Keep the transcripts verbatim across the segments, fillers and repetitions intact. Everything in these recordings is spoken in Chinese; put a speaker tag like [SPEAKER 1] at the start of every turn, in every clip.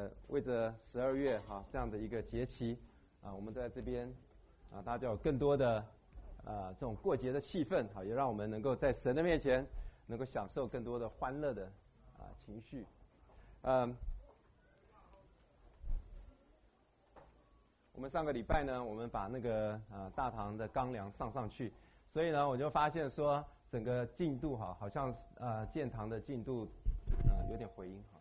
[SPEAKER 1] 呃，为着十二月哈、啊、这样的一个节期啊，我们在这边啊，大家有更多的啊这种过节的气氛，好、啊，也让我们能够在神的面前能够享受更多的欢乐的啊情绪。嗯，我们上个礼拜呢，我们把那个啊大堂的钢梁上上去，所以呢，我就发现说整个进度哈、啊，好像呃建堂的进度啊有点回音哈。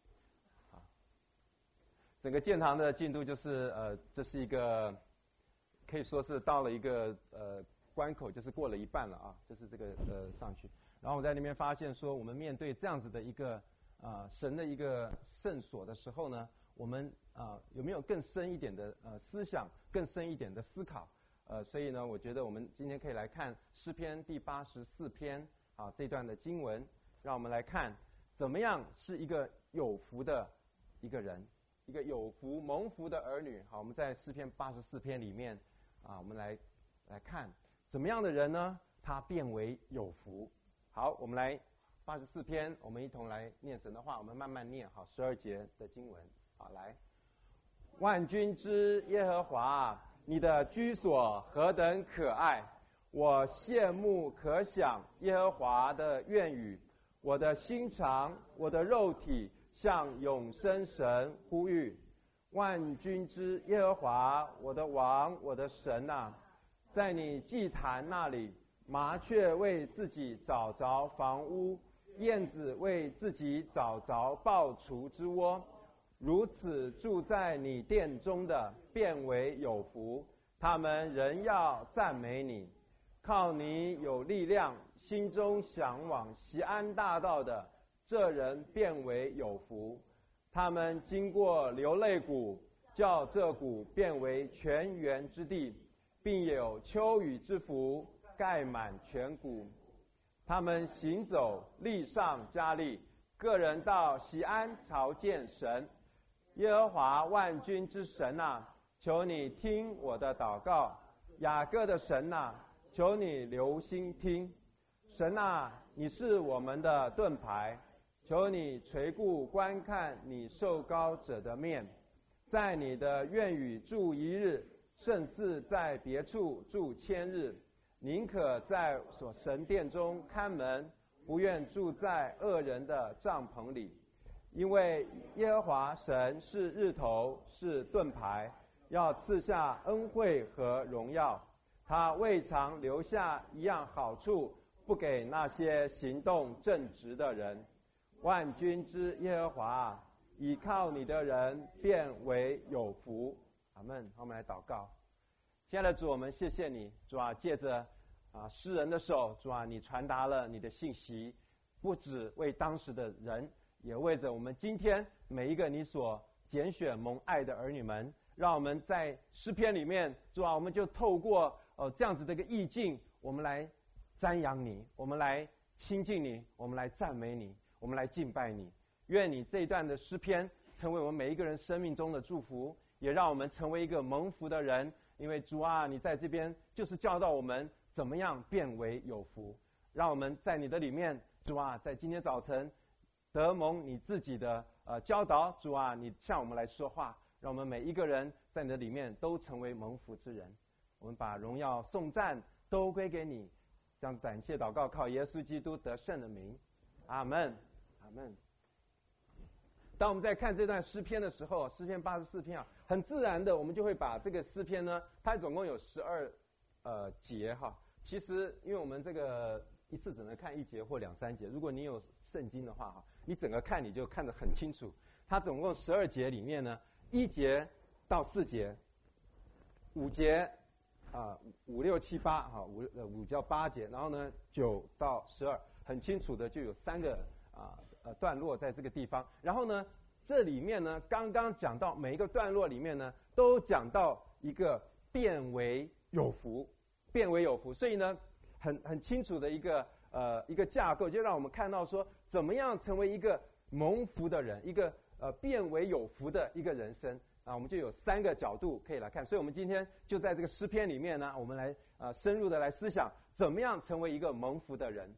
[SPEAKER 1] 整个建堂的进度就是呃，这是一个可以说是到了一个呃关口，就是过了一半了啊，就是这个呃上去。然后我在那边发现说，我们面对这样子的一个啊、呃、神的一个圣所的时候呢，我们啊、呃、有没有更深一点的呃思想，更深一点的思考？呃，所以呢，我觉得我们今天可以来看诗篇第八十四篇啊这段的经文，让我们来看怎么样是一个有福的一个人。一个有福蒙福的儿女，好，我们在诗篇八十四篇里面啊，我们来来看怎么样的人呢？他变为有福。好，我们来八十四篇，我们一同来念神的话，我们慢慢念。好，十二节的经文，好，来，万军之耶和华，你的居所何等可爱！我羡慕可想耶和华的愿语，我的心肠，我的肉体。向永生神呼吁，万军之耶和华，我的王，我的神啊，在你祭坛那里，麻雀为自己找着房屋，燕子为自己找着抱雏之窝，如此住在你殿中的，变为有福。他们仍要赞美你，靠你有力量，心中向往锡安大道的。这人变为有福，他们经过流泪谷，叫这谷变为泉源之地，并有秋雨之福盖满全谷。他们行走，力上加力，个人到锡安朝见神。耶和华万军之神啊，求你听我的祷告；雅各的神啊，求你留心听。神啊，你是我们的盾牌。求你垂顾观看你受膏者的面，在你的院宇住一日，胜似在别处住千日。宁可在所神殿中看门，不愿住在恶人的帐篷里。因为耶和华神是日头，是盾牌，要赐下恩惠和荣耀。他未尝留下一样好处，不给那些行动正直的人。万军之耶和华，倚靠你的人变为有福。阿们。好，我们来祷告。亲爱的主，我们谢谢你，主啊，借着啊诗人的手，主啊，你传达了你的信息，不只为当时的人，也为着我们今天每一个你所拣选蒙爱的儿女们，让我们在诗篇里面，主啊，我们就透过呃这样子的一个意境，我们来瞻仰你，我们来亲近你，我们来赞美你。我们来敬拜你，愿你这一段的诗篇成为我们每一个人生命中的祝福，也让我们成为一个蒙福的人。因为主啊，你在这边就是教导我们怎么样变为有福，让我们在你的里面，主啊，在今天早晨得蒙你自己的呃教导。主啊，你向我们来说话，让我们每一个人在你的里面都成为蒙福之人。我们把荣耀颂赞都归给你，这样子感谢祷告，靠耶稣基督得胜的名，阿们。阿们。当我们在看这段诗篇的时候，诗篇八十四篇啊，很自然的，我们就会把这个诗篇呢，它总共有十二呃节哈。其实，因为我们这个一次只能看一节或两三节，如果你有圣经的话哈，你整个看你就看得很清楚。它总共十二节里面呢，一节到四节，五节啊五六七八哈，五呃五叫八节，然后呢九到十二，很清楚的就有三个。啊，呃，段落在这个地方，然后呢，这里面呢，刚刚讲到每一个段落里面呢，都讲到一个变为有福，变为有福，所以呢，很很清楚的一个呃一个架构，就让我们看到说，怎么样成为一个蒙福的人，一个呃变为有福的一个人生啊，我们就有三个角度可以来看，所以我们今天就在这个诗篇里面呢，我们来呃深入的来思想，怎么样成为一个蒙福的人。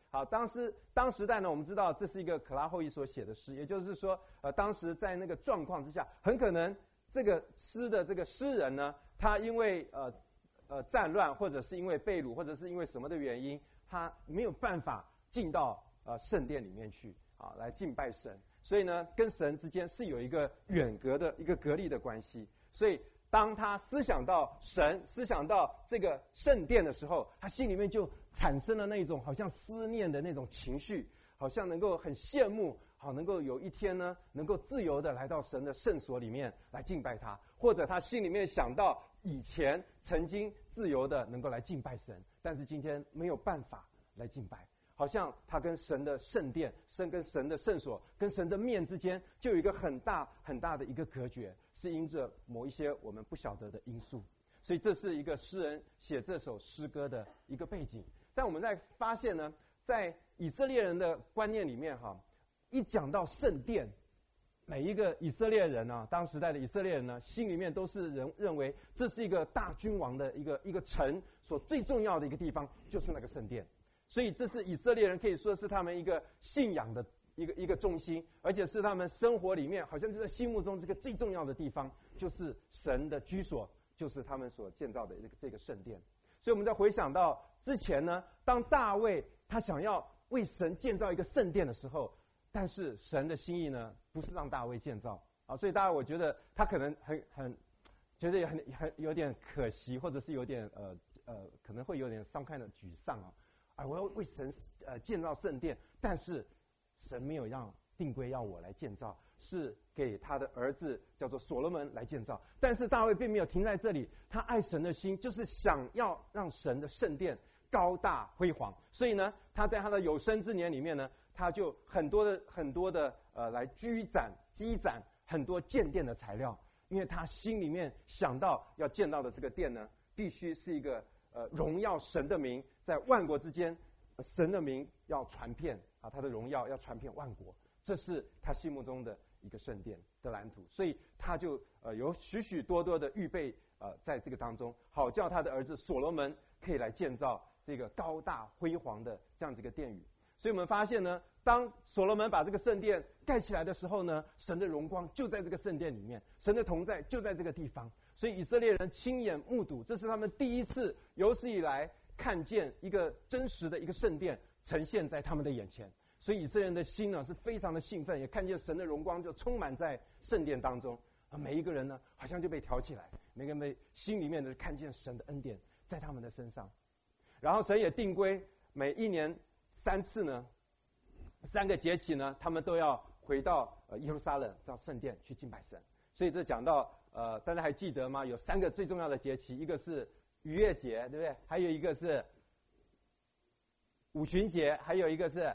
[SPEAKER 1] 好，当时当时代呢，我们知道这是一个可拉后裔所写的诗，也就是说，呃，当时在那个状况之下，很可能这个诗的这个诗人呢，他因为呃呃战乱，或者是因为被掳，或者是因为什么的原因，他没有办法进到呃圣殿里面去啊，来敬拜神，所以呢，跟神之间是有一个远隔的一个隔离的关系，所以。当他思想到神，思想到这个圣殿的时候，他心里面就产生了那种好像思念的那种情绪，好像能够很羡慕，好能够有一天呢，能够自由的来到神的圣所里面来敬拜他，或者他心里面想到以前曾经自由的能够来敬拜神，但是今天没有办法来敬拜。好像他跟神的圣殿、神跟神的圣所、跟神的面之间，就有一个很大很大的一个隔绝，是因着某一些我们不晓得的因素。所以这是一个诗人写这首诗歌的一个背景。但我们在发现呢，在以色列人的观念里面，哈，一讲到圣殿，每一个以色列人啊，当时代的以色列人呢，心里面都是人认为这是一个大君王的一个一个城所最重要的一个地方，就是那个圣殿。所以这是以色列人可以说是他们一个信仰的一个一个中心，而且是他们生活里面好像就在心目中这个最重要的地方，就是神的居所，就是他们所建造的这个这个圣殿。所以我们再回想到之前呢，当大卫他想要为神建造一个圣殿的时候，但是神的心意呢，不是让大卫建造啊，所以大家我觉得他可能很很觉得也很很有点可惜，或者是有点呃呃可能会有点伤看的沮丧啊。啊，我要为神呃建造圣殿，但是神没有让定规要我来建造，是给他的儿子叫做所罗门来建造。但是大卫并没有停在这里，他爱神的心就是想要让神的圣殿高大辉煌，所以呢，他在他的有生之年里面呢，他就很多的很多的呃来积攒积攒很多建殿的材料，因为他心里面想到要建造的这个殿呢，必须是一个呃荣耀神的名。在万国之间，神的名要传遍啊，他的荣耀要传遍万国，这是他心目中的一个圣殿的蓝图。所以他就呃有许许多多的预备呃在这个当中，好叫他的儿子所罗门可以来建造这个高大辉煌的这样子一个殿宇。所以我们发现呢，当所罗门把这个圣殿盖起来的时候呢，神的荣光就在这个圣殿里面，神的同在就在这个地方。所以以色列人亲眼目睹，这是他们第一次有史以来看见一个真实的一个圣殿呈现在他们的眼前，所以以色列人的心呢是非常的兴奋，也看见神的荣光就充满在圣殿当中啊，每一个人呢好像就被挑起来，每个人的心里面的看见神的恩典在他们的身上。然后神也定规每一年三次呢，三个节期呢，他们都要回到呃耶路撒冷到圣殿去敬拜神。所以这讲到呃大家还记得吗？有三个最重要的节期，一个是逾越节，对不对？还有一个是五旬节，还有一个是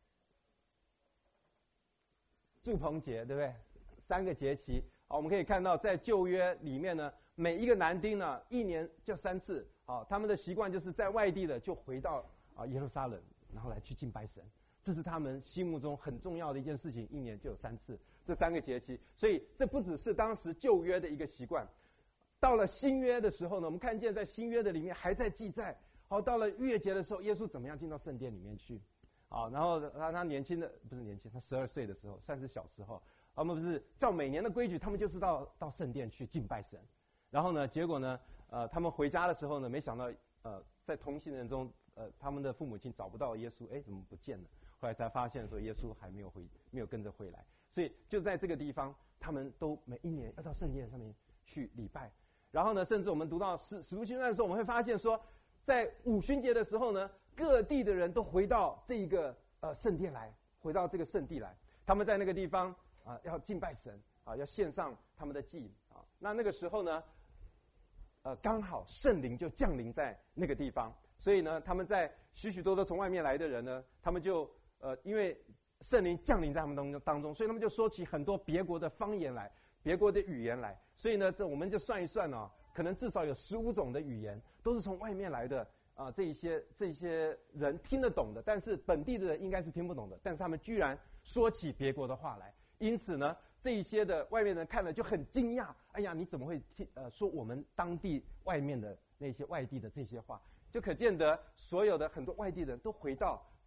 [SPEAKER 1] 住棚节，对不对？三个节期啊，我们可以看到在旧约里面呢，每一个男丁呢，一年就三次啊，他们的习惯就是在外地的就回到啊耶路撒冷，然后来去敬拜神，这是他们心目中很重要的一件事情，一年就有三次这三个节期，所以这不只是当时旧约的一个习惯。到了新约的时候呢，我们看见在新约的里面还在记载。好，到了逾越节的时候，耶稣怎么样进到圣殿里面去？啊，然后他他年轻的不是年轻，他十二岁的时候，算是小时候，他们不是照每年的规矩，他们就是到到圣殿去敬拜神。然后呢，结果呢，呃，他们回家的时候呢，没想到呃，在同行人中，呃，他们的父母亲找不到耶稣，哎，怎么不见了？后来才发现说耶稣还没有回，没有跟着回来。所以就在这个地方，他们都每一年要到圣殿上面去礼拜。然后呢，甚至我们读到使使徒行传的时候，我们会发现说，在五旬节的时候呢，各地的人都回到这个呃圣殿来，回到这个圣地来，他们在那个地方啊、呃、要敬拜神啊、呃，要献上他们的祭啊。那那个时候呢，呃，刚好圣灵就降临在那个地方，所以呢，他们在许许多多从外面来的人呢，他们就呃因为圣灵降临在他们当中当中，所以他们就说起很多别国的方言来。别国的语言来，所以呢，这我们就算一算哦，可能至少有十五种的语言都是从外面来的啊、呃，这一些这一些人听得懂的，但是本地的人应该是听不懂的，但是他们居然说起别国的话来，因此呢，这一些的外面人看了就很惊讶，哎呀，你怎么会听呃说我们当地外面的那些外地的这些话？就可见得所有的很多外地人都回到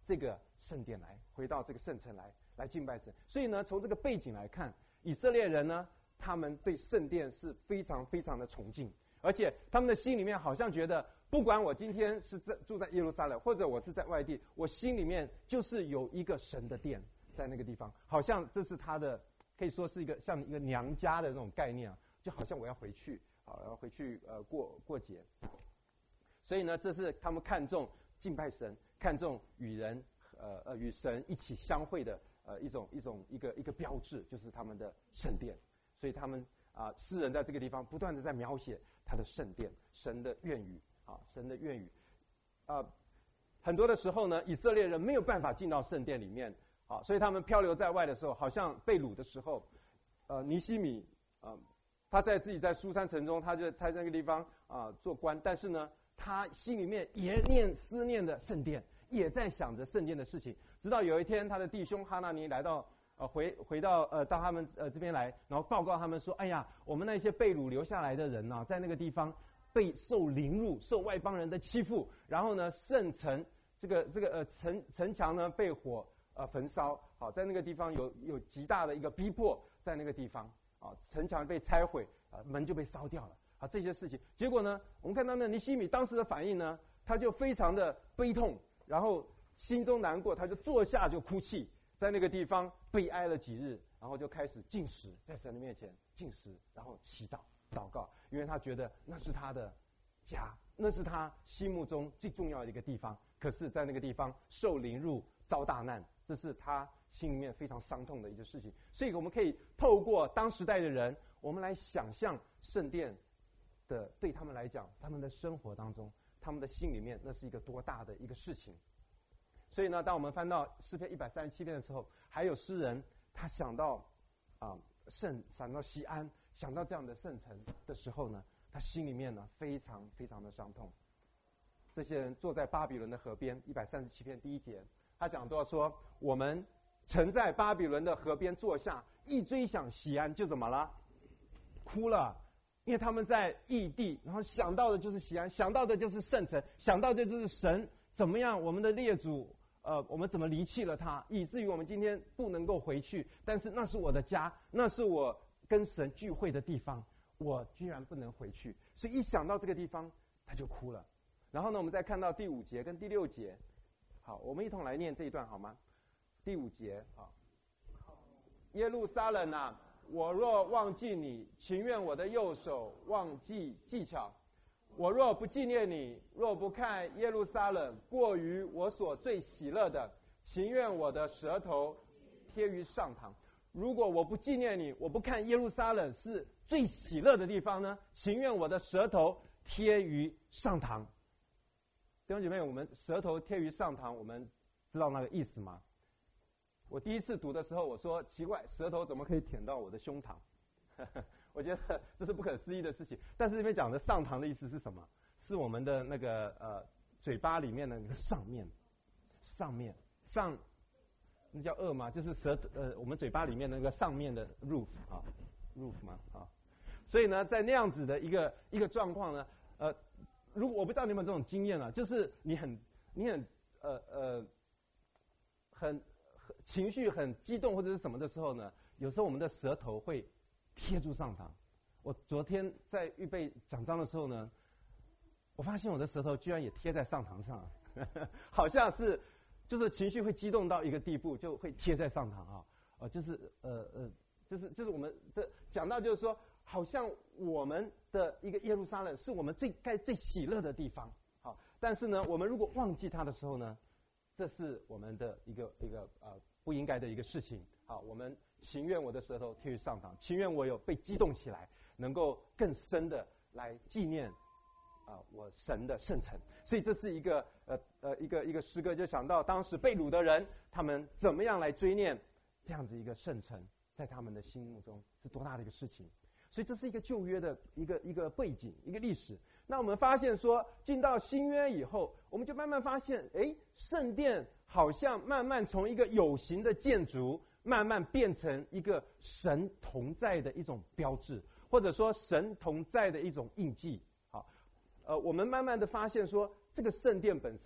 [SPEAKER 1] 这个圣殿来，回到这个圣城来，来敬拜神。所以呢，从这个背景来看，以色列人呢，他们对圣殿是非常非常的崇敬，而且他们的心里面好像觉得，不管我今天是在住在耶路撒冷，或者我是在外地，我心里面就是有一个神的殿在那个地方，好像这是他的，可以说是一个像一个娘家的那种概念啊，就好像我要回去，好，要回去呃过过节。所以呢，这是他们看重敬拜神，看重与人呃呃与神一起相会的呃一种一种一个一个标志，就是他们的圣殿。所以他们啊、呃，诗人在这个地方不断的在描写他的圣殿，神的愿语啊，神的愿语。啊、呃，很多的时候呢，以色列人没有办法进到圣殿里面，啊，所以他们漂流在外的时候，好像被掳的时候，呃，尼希米啊、呃，他在自己在苏珊城中，他就在那个地方啊、呃、做官，但是呢，他心里面也念思念的圣殿，也在想着圣殿的事情。直到有一天，他的弟兄哈纳尼来到呃回回到呃到他们呃这边来，然后报告他们说：“哎呀，我们那些被掳留下来的人呢、啊，在那个地方被受凌辱，受外邦人的欺负，然后呢，圣城这个这个呃城城墙呢被火呃焚烧，好，在那个地方有有极大的一个逼迫，在那个地方啊，城墙被拆毁啊，门就被烧掉了。”啊，这些事情，结果呢，我们看到那尼希米当时的反应呢，他就非常的悲痛，然后心中难过，他就坐下就哭泣，在那个地方悲哀了几日，然后就开始禁食，在神的面前禁食，然后祈祷祷告，因为他觉得那是他的家，那是他心目中最重要的一个地方。可是，在那个地方受凌辱、遭大难，这是他心里面非常伤痛的一件事情。所以，我们可以透过当时代的人，我们来想象圣殿的对他们来讲，他们的生活当中，他们的心里面，那是一个多大的一个事情。所以呢，当我们翻到诗篇一百三十七篇的时候，还有诗人他想到啊、呃、圣，想到西安，想到这样的圣城的时候呢，他心里面呢非常非常的伤痛。这些人坐在巴比伦的河边，一百三十七篇第一节，他讲到说：我们曾在巴比伦的河边坐下，一追想西安，就怎么了？哭了。因为他们在异地，然后想到的就是西安，想到的就是圣城，想到的就是神怎么样，我们的列祖，呃，我们怎么离弃了他，以至于我们今天不能够回去。但是那是我的家，那是我跟神聚会的地方，我居然不能回去。所以一想到这个地方，他就哭了。然后呢，我们再看到第五节跟第六节，好，我们一同来念这一段好吗？第五节，好，耶路撒冷啊，我若忘记你，情愿我的右手忘记技巧。我若不纪念你，若不看耶路撒冷过于我所最喜乐的，情愿我的舌头贴于上膛。如果我不纪念你，我不看耶路撒冷是最喜乐的地方呢，情愿我的舌头贴于上膛。弟兄姐妹，我们舌头贴于上膛，我们知道那个意思吗？我第一次读的时候，我说奇怪，舌头怎么可以舔到我的胸膛？我觉得这是不可思议的事情。但是这边讲的上膛的意思是什么？是我们的那个呃嘴巴里面的那个上面，上面上，那叫颚吗？就是舌呃我们嘴巴里面的那个上面的 roof 啊 ，roof 嘛啊。所以呢，在那样子的一个一个状况呢，呃，如果我不知道你有没有这种经验啊，就是你很你很呃呃很。情绪很激动或者是什么的时候呢，有时候我们的舌头会贴住上膛。我昨天在预备讲章的时候呢，我发现我的舌头居然也贴在上膛上，好像是就是情绪会激动到一个地步，就会贴在上膛啊，呃，就是呃呃，就是就是我们这讲到就是说，好像我们的一个耶路撒冷是我们最该最喜乐的地方，好，但是呢，我们如果忘记它的时候呢，这是我们的一个一个呃不应该的一个事情。好，我们情愿我的舌头贴于上膛，情愿我有被激动起来，能够更深的来纪念啊、呃、我神的圣城。所以这是一个呃呃一个一个诗歌，就想到当时被掳的人，他们怎么样来追念这样子一个圣城，在他们的心目中是多大的一个事情。所以这是一个旧约的一个一个背景，一个历史。那我们发现说，进到新约以后，我们就慢慢发现，哎，圣殿好像慢慢从一个有形的建筑，慢慢变成一个神同在的一种标志，或者说神同在的一种印记。好，呃，我们慢慢的发现说，这个圣殿本身呢，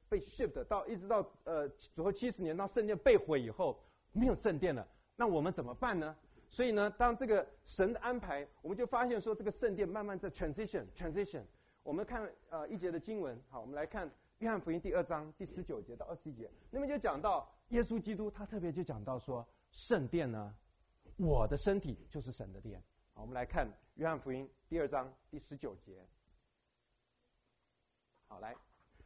[SPEAKER 1] 被 shift 到一直到呃主后七十年，到圣殿被毁以后，没有圣殿了，那我们怎么办呢？所以呢，当这个神的安排，我们就发现说，这个圣殿慢慢在 transition transition。我们看呃一节的经文，好，我们来看约翰福音第二章第十九节到二十一节，那么就讲到耶稣基督，他特别就讲到说，圣殿呢，我的身体就是神的殿。好，我们来看约翰福音第二章第十九节。好，来，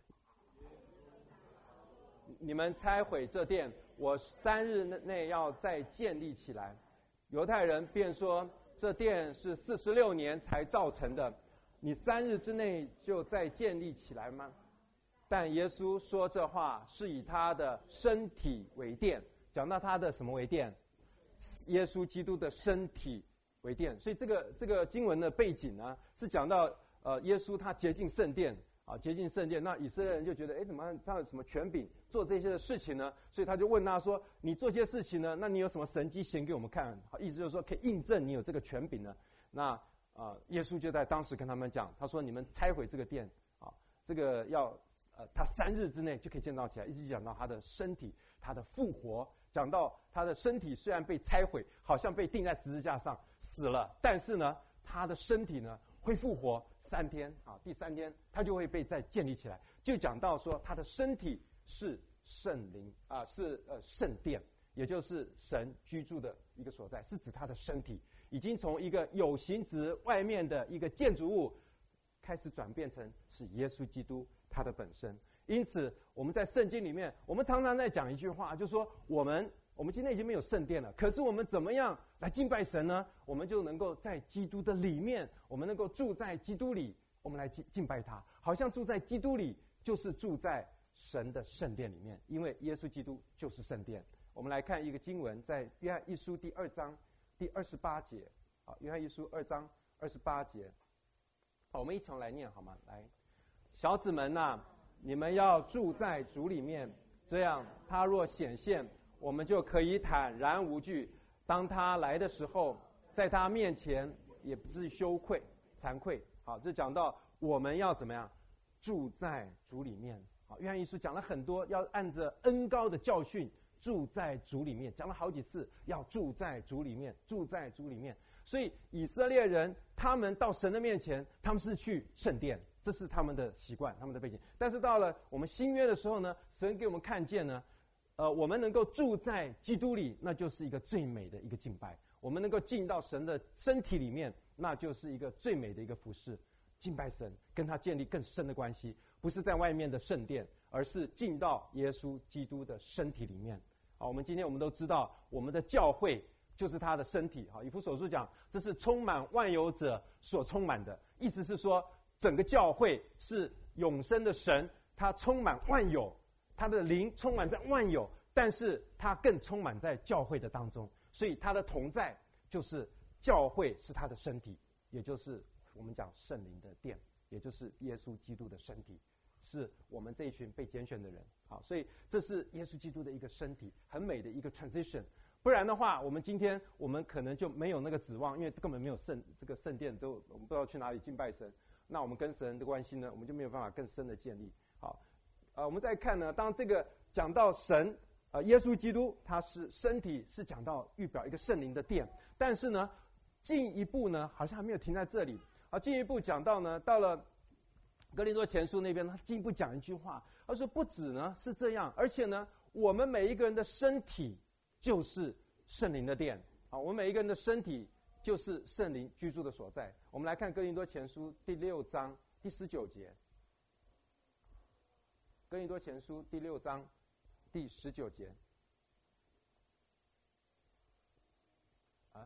[SPEAKER 1] 你们拆毁这殿，我三日内要再建立起来。犹太人便说，这殿是四十六年才造成的，你三日之内就再建立起来吗？但耶稣说这话是以他的身体为殿，讲到他的什么为殿？耶稣基督的身体为殿。所以这个这个经文的背景呢，是讲到呃耶稣他洁净圣殿啊，洁净圣殿。那以色列人就觉得，哎，怎么他有什么权柄做这些的事情呢？所以他就问他说：“你做这些事情呢？那你有什么神迹显给我们看？”好，意思就是说可以印证你有这个权柄呢。那啊、呃，耶稣就在当时跟他们讲，他说：“你们拆毁这个殿啊，这个要呃，他三日之内就可以建造起来。”一直讲到他的身体，他的复活，讲到他的身体虽然被拆毁，好像被钉在十字架上死了，但是呢，他的身体呢会复活三天啊，第三天他就会被再建立起来。就讲到说他的身体是圣灵啊，是呃圣殿，也就是神居住的一个所在，是指他的身体已经从一个有形质外面的一个建筑物，开始转变成是耶稣基督他的本身。因此我们在圣经里面，我们常常在讲一句话，就是说我们我们今天已经没有圣殿了，可是我们怎么样来敬拜神呢？我们就能够在基督的里面，我们能够住在基督里，我们来敬敬拜他，好像住在基督里就是住在神的圣殿里面，因为耶稣基督就是圣殿。我们来看一个经文，在约翰一书第二章第二十八节。好，约翰一书二章二十八节。好，我们一起来念好吗？来，小子们呐、啊，你们要住在主里面，这样他若显现，我们就可以坦然无惧。当他来的时候，在他面前也不至羞愧、惭愧。好，这讲到我们要怎么样住在主里面。好，约翰一书讲了很多，要按着恩膏的教训住在主里面，讲了好几次，要住在主里面，住在主里面。所以以色列人他们到神的面前，他们是去圣殿，这是他们的习惯，他们的背景。但是到了我们新约的时候呢，神给我们看见呢，呃，我们能够住在基督里，那就是一个最美的一个敬拜。我们能够进到神的身体里面，那就是一个最美的一个服事，敬拜神，跟他建立更深的关系，不是在外面的圣殿，而是进到耶稣基督的身体里面。好，我们今天我们都知道，我们的教会就是他的身体。好，以弗所书讲，这是充满万有者所充满的，意思是说，整个教会是永生的神，他充满万有，他的灵充满在万有，但是他更充满在教会的当中，所以他的同在就是教会是他的身体，也就是我们讲圣灵的殿，也就是耶稣基督的身体，是我们这一群被拣选的人。好，所以这是耶稣基督的一个身体，很美的一个 transition。不然的话，我们今天我们可能就没有那个指望，因为根本没有圣这个圣殿，都我们不知道去哪里敬拜神。那我们跟神的关系呢，我们就没有办法更深的建立。好，呃，我们再看呢，当这个讲到神，呃，耶稣基督他是身体，是讲到预表一个圣灵的殿，但是呢，进一步呢，好像还没有停在这里。啊，进一步讲到呢，到了哥林多前书那边，他进一步讲一句话，他说不止呢是这样，而且呢，我们每一个人的身体就是圣灵的殿。啊，我们每一个人的身体就是圣灵居住的所在。我们来看哥林多前书第六章第十九节。哥林多前书第六章第十九节。啊？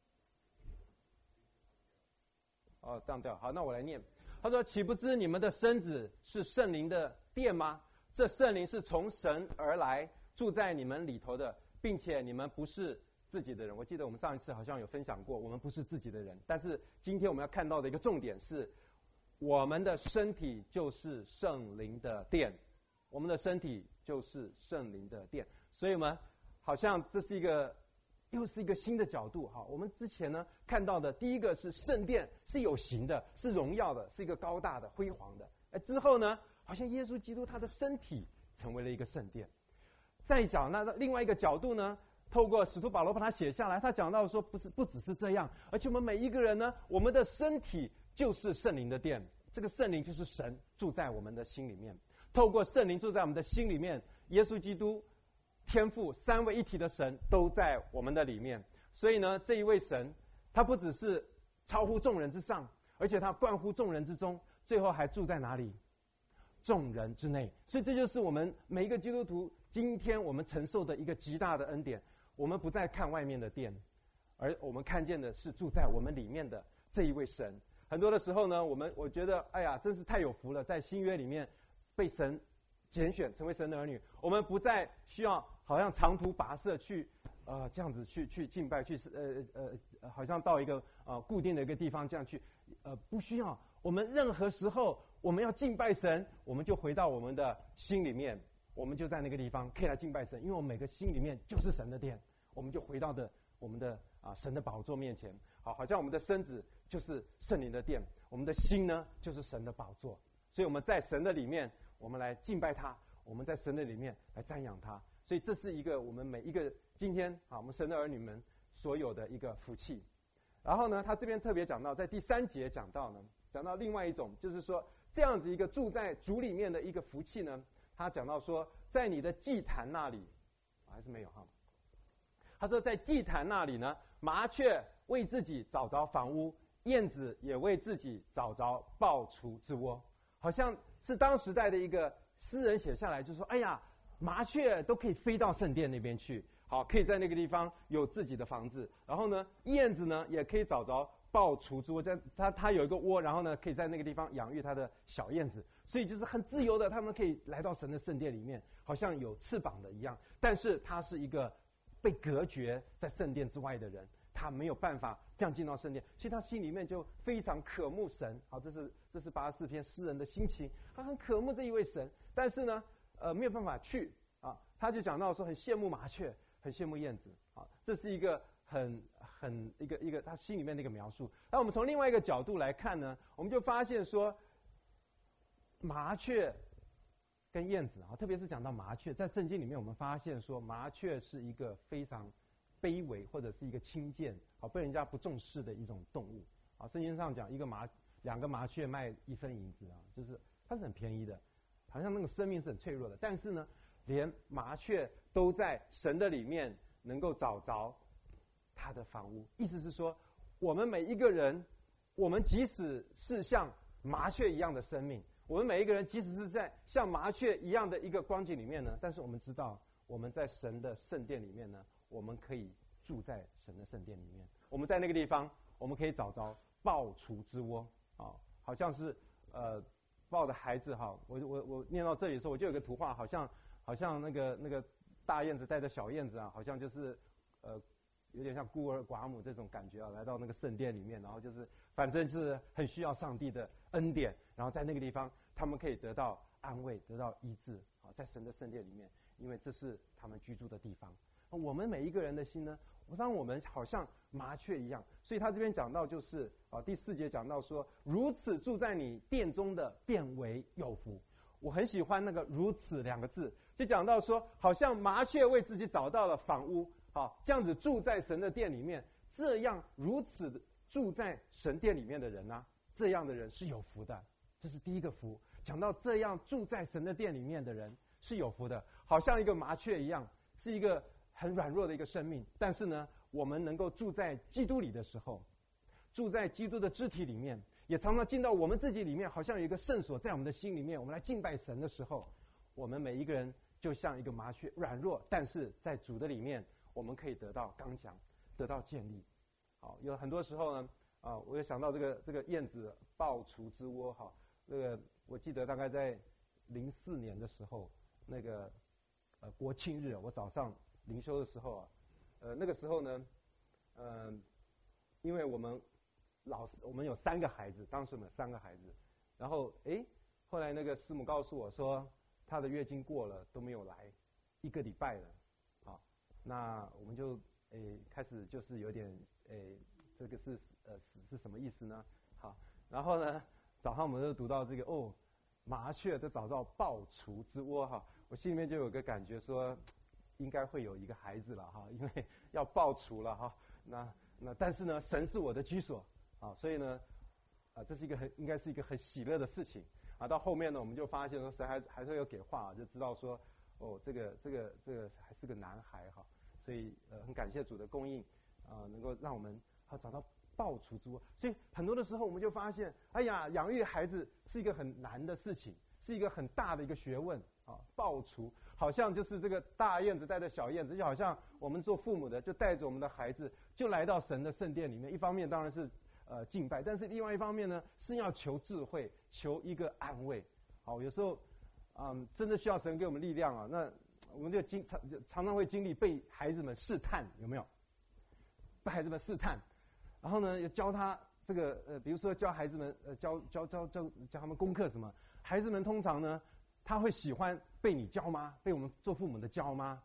[SPEAKER 1] 哦，当掉。好，那我来念。他说：“岂不知你们的身子是圣灵的殿吗？这圣灵是从神而来，住在你们里头的，并且你们不是自己的人。”我记得我们上一次好像有分享过，我们不是自己的人。但是今天我们要看到的一个重点是，我们的身体就是圣灵的殿，我们的身体就是圣灵的殿。所以我们好像这是一个又是一个新的角度。哈，我们之前呢看到的第一个是圣殿是有形的，是荣耀的，是一个高大的、辉煌的。哎，之后呢， 好像耶稣基督他的身体成为了一个圣殿。再讲那另外一个角度呢，透过使徒保罗把它写下来，他讲到说，不是不只是这样，而且我们每一个人呢，我们的身体就是圣灵的殿，这个圣灵就是神住在我们的心里面。透过圣灵住在我们的心里面，耶稣基督、天父三位一体的神都在我们的里面。所以呢，这一位神，他不只是超乎众人之上，而且他冠乎众人之中，最后还住在哪里？众人之内。所以这就是我们每一个基督徒今天我们承受的一个极大的恩典。我们不再看外面的殿，而我们看见的是住在我们里面的这一位神。很多的时候呢，我们我觉得，哎呀，真是太有福了，在新约里面被神拣选成为神的儿女，我们不再需要好像长途跋涉去，呃，这样子去去敬拜，去呃呃呃，好像到一个呃固定的一个地方这样去，呃，不需要。我们任何时候我们要敬拜神，我们就回到我们的心里面，我们就在那个地方可以来敬拜神，因为我们每个心里面就是神的殿。我们就回到的我们的啊神的宝座面前，好，好像我们的身子就是圣灵的殿，我们的心呢就是神的宝座，所以我们在神的里面，我们来敬拜他，我们在神的里面来瞻仰他，所以这是一个我们每一个今天啊我们神的儿女们所有的一个福气。然后呢，他这边特别讲到，在第三节讲到呢，讲到另外一种，就是说这样子一个住在主里面的一个福气呢，他讲到说，在你的祭坛那里，啊、还是没有哈。他说，在祭坛那里呢，麻雀为自己找着房屋，燕子也为自己找着抱雏之窝。好像是当时代的一个诗人写下来，就说：哎呀，麻雀都可以飞到圣殿那边去，好，可以在那个地方有自己的房子。然后呢，燕子呢也可以找着抱雏之窝，在它它有一个窝，然后呢可以在那个地方养育它的小燕子。所以就是很自由的，他们可以来到神的圣殿里面，好像有翅膀的一样。但是它是一个被隔绝在圣殿之外的人，他没有办法这样进到圣殿，所以他心里面就非常渴慕神。好，这是这是八十四篇诗人的心情，他很渴慕这一位神，但是呢，呃，没有办法去啊。他就讲到说，很羡慕麻雀，很羡慕燕子。啊，这是一个很很一个一个他心里面的一个描述。那我们从另外一个角度来看呢，我们就发现说，麻雀跟燕子啊，特别是讲到麻雀，在圣经里面我们发现说，麻雀是一个非常卑微或者是一个轻贱，好被人家不重视的一种动物。啊，圣经上讲，一个麻两个麻雀卖一分银子啊，就是它是很便宜的，好像那个生命是很脆弱的。但是呢，连麻雀都在神的里面能够找着它的房屋。意思是说，我们每一个人，我们即使是像麻雀一样的生命，我们每一个人即使是在像麻雀一样的一个光景里面呢，但是我们知道我们在神的圣殿里面呢，我们可以住在神的圣殿里面。我们在那个地方，我们可以找着抱雏之窝啊，好像是呃抱的孩子哈。我我我念到这里的时候，我就有个图画，好像好像那个那个大燕子带着小燕子啊，好像就是呃有点像孤儿寡母这种感觉啊，来到那个圣殿里面，然后就是反正是很需要上帝的恩典，然后在那个地方他们可以得到安慰，得到医治啊，在神的圣殿里面，因为这是他们居住的地方。我们每一个人的心呢，当我们好像麻雀一样，所以他这边讲到就是啊，第四节讲到说，如此住在你殿中的便为有福。我很喜欢那个如此两个字，就讲到说，好像麻雀为自己找到了房屋，好，这样子住在神的殿里面，这样如此住在神殿里面的人呢、啊，这样的人是有福的。这是第一个福，讲到这样住在神的殿里面的人是有福的，好像一个麻雀一样，是一个很软弱的一个生命。但是呢，我们能够住在基督里的时候，住在基督的肢体里面，也常常进到我们自己里面，好像有一个圣所在我们的心里面，我们来敬拜神的时候，我们每一个人就像一个麻雀，软弱，但是在主的里面，我们可以得到刚强，得到建立。好，有很多时候呢，啊，我也想到这个这个燕子抱雏之窝，哈，那个我记得大概在零四年的时候，那个呃国庆日，我早上灵修的时候啊，呃那个时候呢，嗯、呃，因为我们老师我们有三个孩子，当时我们有三个孩子，然后哎，后来那个师母告诉我说，她的月经过了都没有来，一个礼拜了，好，那我们就诶开始就是有点诶这个是呃是是什么意思呢？好，然后呢早上我们就读到这个哦， 麻雀都找到抱雏之窝哈，我心里面就有个感觉说，应该会有一个孩子了哈，因为要抱雏了哈。那那但是呢，神是我的居所啊，所以呢，啊，这是一个很应该是一个很喜乐的事情啊。到后面呢，我们就发现说，神还还是有给话，就知道说，哦，这个这个这个还是个男孩哈，所以呃，很感谢主的供应啊，能够让我们好找到抱雏之窝。所以很多的时候，我们就发现，哎呀，养育孩子是一个很难的事情，是一个很大的一个学问啊。抱雏好像就是这个大燕子带着小燕子，就好像我们做父母的就带着我们的孩子就来到神的圣殿里面。一方面当然是呃敬拜，但是另外一方面呢是要求智慧，求一个安慰。好，有时候嗯真的需要神给我们力量啊。那我们就经常常常会经历被孩子们试探，有没有？被孩子们试探，然后呢要教他这个呃，比如说教孩子们呃教教教教教他们功课什么，孩子们通常呢他会喜欢被你教吗？被我们做父母的教吗？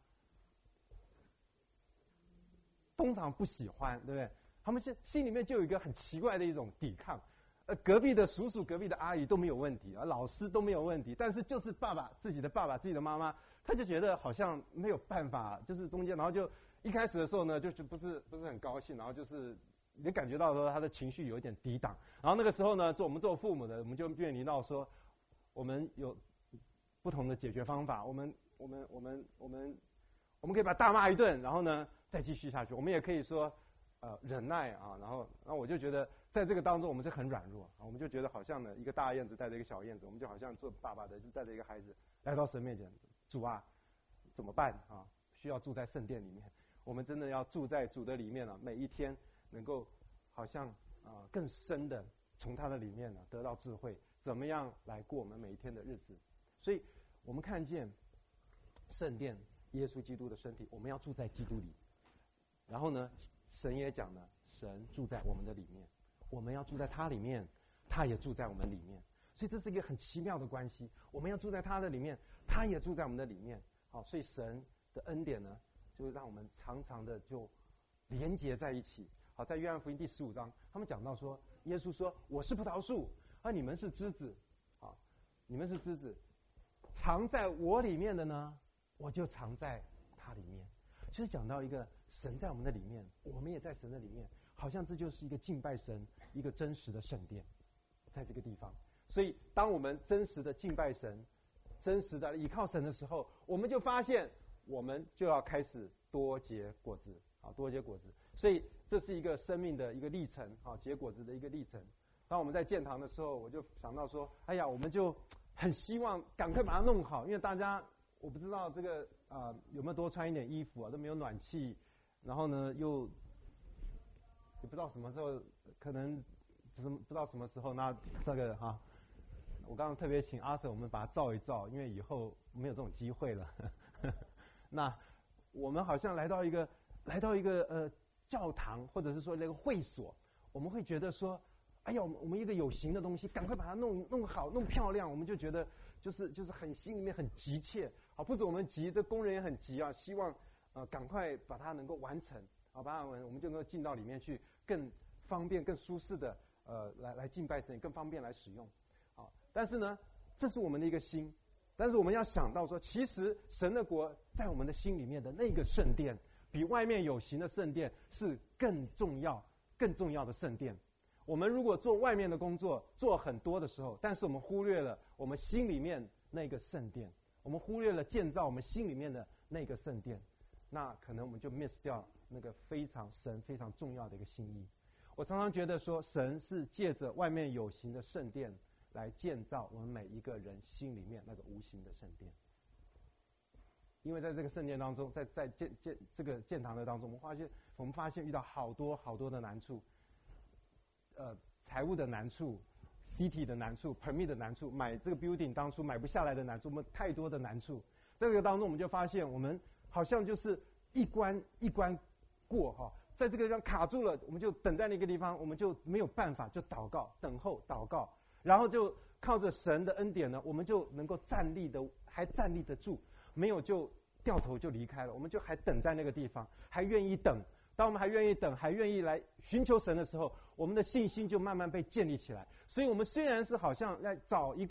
[SPEAKER 1] 通常不喜欢，对不对？他们心心里面就有一个很奇怪的一种抵抗。呃，隔壁的叔叔、隔壁的阿姨都没有问题啊，老师都没有问题，但是就是爸爸自己的爸爸、自己的妈妈，他就觉得好像没有办法，就是中间，然后就一开始的时候呢，就就不是不是很高兴，然后就是也感觉到说他的情绪有一点抵挡，然后那个时候呢，做我们做父母的，我们就面临到说，我们有不同的解决方法，我们我们我们我们我们可以把他大骂一顿，然后呢再继续下去，我们也可以说呃忍耐啊，然后然后我就觉得在这个当中我们是很软弱啊，我们就觉得好像呢一个大燕子带着一个小燕子，我们就好像做爸爸的就带着一个孩子来到神面前，主啊怎么办啊？需要住在圣殿里面，我们真的要住在主的里面了，每一天能够好像啊、呃、更深的从他的里面呢得到智慧，怎么样来过我们每一天的日子。所以我们看见圣殿耶稣基督的身体，我们要住在基督里。然后呢，神也讲了，神住在我们的里面，我们要住在他里面，他也住在我们里面。所以这是一个很奇妙的关系，我们要住在他的里面，他也住在我们的里面。好，所以神的恩典呢，就让我们常常的就连结在一起。好，在约翰福音第十五章，他们讲到说，耶稣说：“我是葡萄树，而你们是枝子。好，你们是枝子，藏在我里面的呢，我就藏在他里面。”就是讲到一个神在我们的里面，我们也在神的里面，好像这就是一个敬拜神、一个真实的圣殿，在这个地方。所以，当我们真实的敬拜神、真实的依靠神的时候，我们就发现，我们就要开始多结果子，啊，多结果子。所以，这是一个生命的一个历程，啊，结果子的一个历程。当我们在建堂的时候，我就想到说，哎呀，我们就很希望赶快把它弄好，因为大家。我不知道这个啊、呃、有没有多穿一点衣服啊，都没有暖气，然后呢又也不知道什么时候，可能就是不知道什么时候，那这个哈、啊，我刚刚特别请阿 Sir 我们把它照一照，因为以后没有这种机会了。那我们好像来到一个来到一个呃教堂，或者是说那个会所，我们会觉得说，哎呀，我们一个有形的东西，赶快把它弄弄好、弄漂亮，我们就觉得就是就是很心里面很急切。好，不止我们急，这工人也很急啊，希望呃赶快把它能够完成，好，把它我们就能够进到里面去，更方便、更舒适的呃来来敬拜神，更方便来使用。好，但是呢，这是我们的一个心，但是我们要想到说，其实神的国在我们的心里面的那个圣殿，比外面有形的圣殿是更重要、更重要的圣殿。我们如果做外面的工作做很多的时候，但是我们忽略了我们心里面那个圣殿。我们忽略了建造我们心里面的那个圣殿，那可能我们就 miss 掉那个非常神非常重要的一个心意。我常常觉得说，神是借着外面有形的圣殿来建造我们每一个人心里面那个无形的圣殿。因为在这个圣殿当中，在在建建这个建堂的当中，我们发现我们发现遇到好多好多的难处，呃，财务的难处。C T 的难处 ，permit 的难处，买这个 building 当初买不下来的难处，我们太多的难处。在这个当中，我们就发现，我们好像就是一关一关过哈，在这个地方卡住了，我们就等在那个地方，我们就没有办法，就祷告，等候祷告，然后就靠着神的恩典呢，我们就能够站立的，还站立得住，没有就掉头就离开了，我们就还等在那个地方，还愿意等。当我们还愿意等，还愿意来寻求神的时候，我们的信心就慢慢被建立起来。所以我们虽然是好像在找一个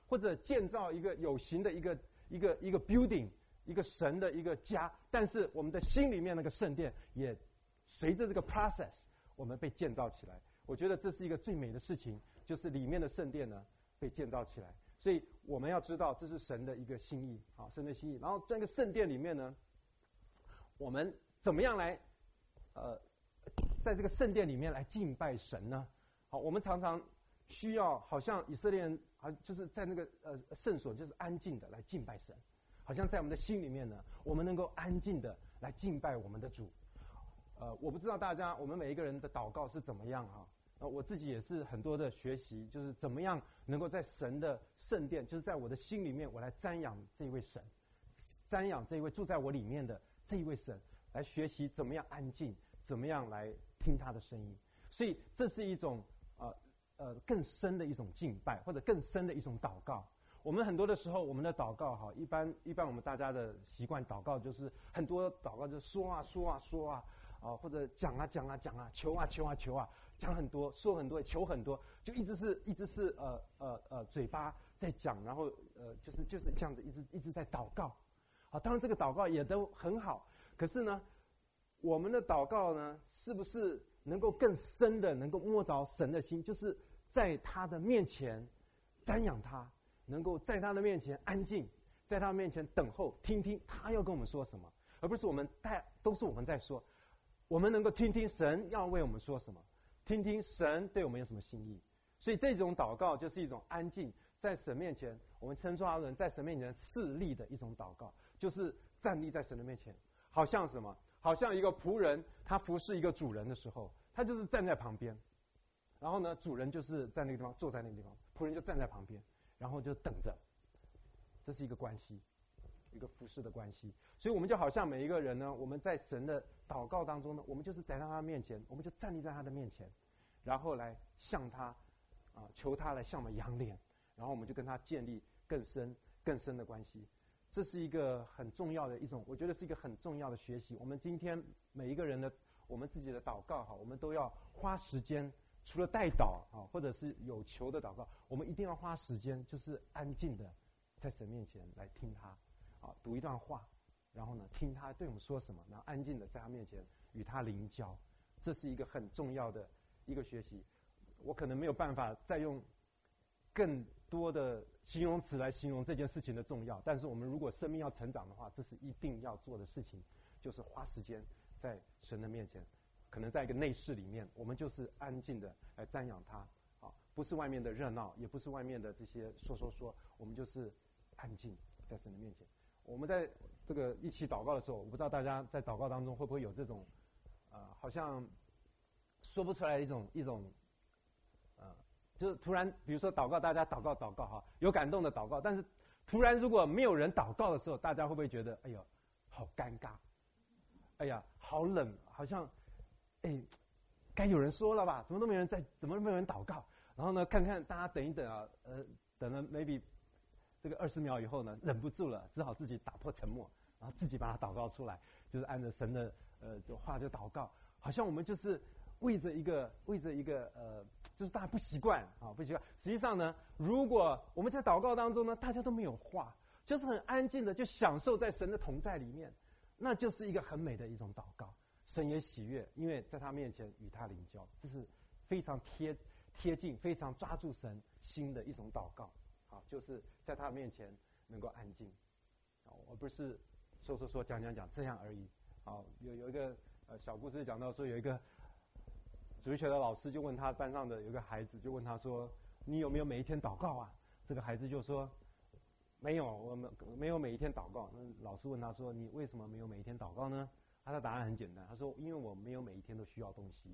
[SPEAKER 1] 或者建造一个有形的一个一个一个 building， 一个神的一个家，但是我们的心里面那个圣殿也随着这个 process， 我们被建造起来。我觉得这是一个最美的事情，就是里面的圣殿呢被建造起来。所以我们要知道，这是神的一个心意，好，神的心意。然后在这个圣殿里面呢，我们怎么样来，呃，在这个圣殿里面来敬拜神呢？好，我们常常需要，好像以色列人，啊，就是在那个呃圣所，就是安静的来敬拜神，好像在我们的心里面呢，我们能够安静的来敬拜我们的主。呃，我不知道大家，我们每一个人的祷告是怎么样哈？呃，我自己也是很多的学习，就是怎么样能够在神的圣殿，就是在我的心里面，我来瞻仰这一位神，瞻仰这一位住在我里面的这一位神，来学习怎么样安静，怎么样来听他的声音。所以这是一种呃呃更深的一种敬拜，或者更深的一种祷告。我们很多的时候，我们的祷告哈，一般一般我们大家的习惯祷告就是很多祷告就说啊说啊说啊。啊，或者讲啊讲啊讲啊，求啊求啊求啊，讲很多，说很多，求很多，就一直是一直是呃呃呃嘴巴在讲，然后呃就是就是这样子一直一直在祷告。啊，当然这个祷告也都很好，可是呢，我们的祷告呢，是不是能够更深的能够摸着神的心，就是在他的面前瞻仰他，能够在他的面前安静，在他面前等候，听听他要跟我们说什么，而不是我们太都是我们在说。我们能够听听神要为我们说什么，听听神对我们有什么心意。所以这种祷告就是一种安静，在神面前，我们称作人在神面前侍立的一种祷告，就是站立在神的面前，好像什么？好像一个仆人，他服侍一个主人的时候，他就是站在旁边，然后呢，主人就是在那个地方坐在那个地方，仆人就站在旁边，然后就等着。这是一个关系。一个服侍的关系，所以我们就好像每一个人呢，我们在神的祷告当中呢，我们就是在他面前，我们就站立在他的面前，然后来向他啊求他来向我们仰脸，然后我们就跟他建立更深更深的关系。这是一个很重要的一种，我觉得是一个很重要的学习。我们今天每一个人的我们自己的祷告哈，我们都要花时间，除了代祷啊，或者是有求的祷告，我们一定要花时间，就是安静的在神面前来听他。啊，读一段话，然后呢，听他对我们说什么，然后安静的在他面前与他灵交，这是一个很重要的一个学习。我可能没有办法再用更多的形容词来形容这件事情的重要，但是我们如果生命要成长的话，这是一定要做的事情，就是花时间在神的面前，可能在一个内室里面，我们就是安静的来瞻仰他，啊，不是外面的热闹，也不是外面的这些说说说，我们就是安静在神的面前。我们在这个一起祷告的时候，我不知道大家在祷告当中会不会有这种，呃，好像说不出来的一种一种，呃，就是突然，比如说祷告，大家祷告祷告哈，有感动的祷告，但是突然如果没有人祷告的时候，大家会不会觉得，哎呦，好尴尬，哎呀，好冷，好像，哎，该有人说了吧？怎么都没人在，怎么都没有人祷告？然后呢，看看大家等一等啊，呃，等了 maybe。这个二十秒以后呢，忍不住了，只好自己打破沉默，然后自己把它祷告出来，就是按着神的呃话就祷告，好像我们就是为着一个为着一个呃，就是大家不习惯啊，不习惯。实际上呢，如果我们在祷告当中呢，大家都没有话，就是很安静的就享受在神的同在里面，那就是一个很美的一种祷告，神也喜悦，因为在他面前与他灵交，这是非常贴贴近、非常抓住神心的一种祷告。好，就是在他面前能够安静，啊，而不是说说说讲讲讲这样而已。好，有有一个呃小故事讲到说，有一个主日学的老师就问他班上的有一个孩子，就问他说：“你有没有每一天祷告啊？”这个孩子就说：“没有，我们没有每一天祷告。”那老师问他说：“你为什么没有每一天祷告呢？”他的答案很简单，他说：“因为我没有每一天都需要东西。”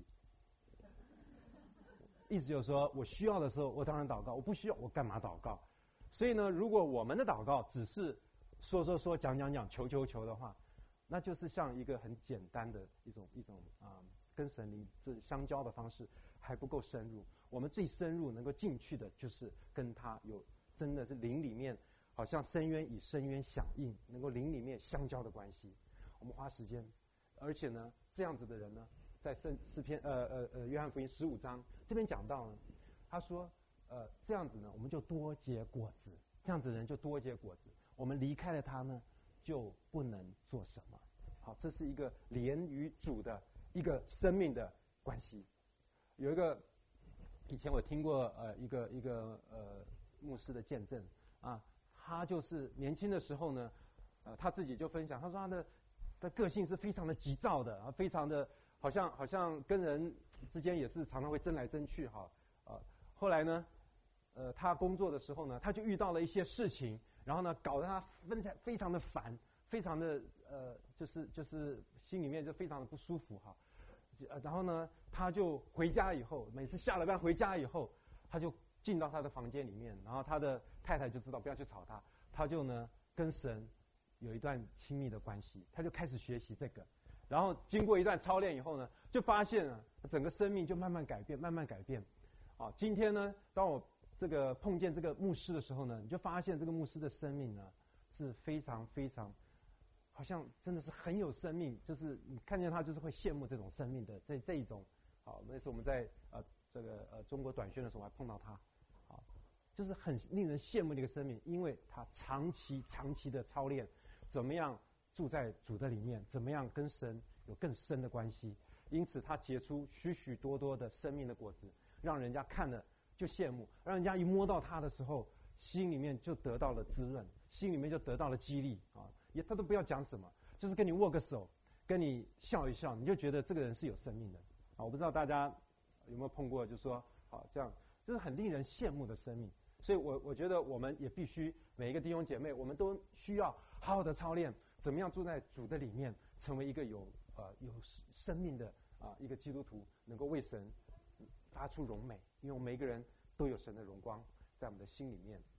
[SPEAKER 1] 意思就是说，我需要的时候，我当然祷告；我不需要，我干嘛祷告？所以呢，如果我们的祷告只是说说说、讲讲讲、求求求的话，那就是像一个很简单的一种一种啊、嗯，跟神灵这相交的方式，还不够深入。我们最深入能够进去的，就是跟他有真的是灵里面，好像深渊与深渊响应，能够灵里面相交的关系。我们花时间，而且呢，这样子的人呢，在圣诗篇呃呃呃约翰福音十五章这边讲到呢，他说呃这样子呢，我们就多结果子， 这样子的人就多结果子。我们离开了他呢，就不能做什么。好，这是一个连与主的一个生命的关系。有一个以前我听过呃一个一个呃牧师的见证啊，他就是年轻的时候呢，呃他自己就分享，他说他的他个性是非常的急躁的啊，非常的好像好像跟人之间也是常常会争来争去哈啊。后来呢，呃他工作的时候呢，他就遇到了一些事情，然后呢搞得他非常非常的烦，非常的呃就是就是心里面就非常的不舒服哈。呃，然后呢，他就回家以后，每次下了班回家以后，他就进到他的房间里面，然后他的太太就知道不要去吵他，他就呢跟神有一段亲密的关系，他就开始学习这个，然后经过一段操练以后呢，就发现啊，整个生命就慢慢改变，慢慢改变。啊，今天呢，当我这个碰见这个牧师的时候呢，你就发现这个牧师的生命呢是非常非常。好像真的是很有生命，就是你看见他就是会羡慕这种生命的这这一种。好，那次我们在呃这个呃中国短宣的时候还碰到他，好，就是很令人羡慕的一个生命，因为他长期长期的操练，怎么样住在主的里面，怎么样跟神有更深的关系，因此他结出许许多多的生命的果子，让人家看了就羡慕，让人家一摸到他的时候，心里面就得到了滋润，心里面就得到了激励啊。也他都不要讲什么，就是跟你握个手，跟你笑一笑，你就觉得这个人是有生命的啊！我不知道大家有没有碰过，就是说，好这样，就是很令人羡慕的生命。所以我我觉得我们也必须每一个弟兄姐妹，我们都需要好好的操练，怎么样住在主的里面，成为一个有呃有生命的啊、呃、一个基督徒，能够为神发出荣美，因为我们每一个人都有神的荣光在我们的心里面。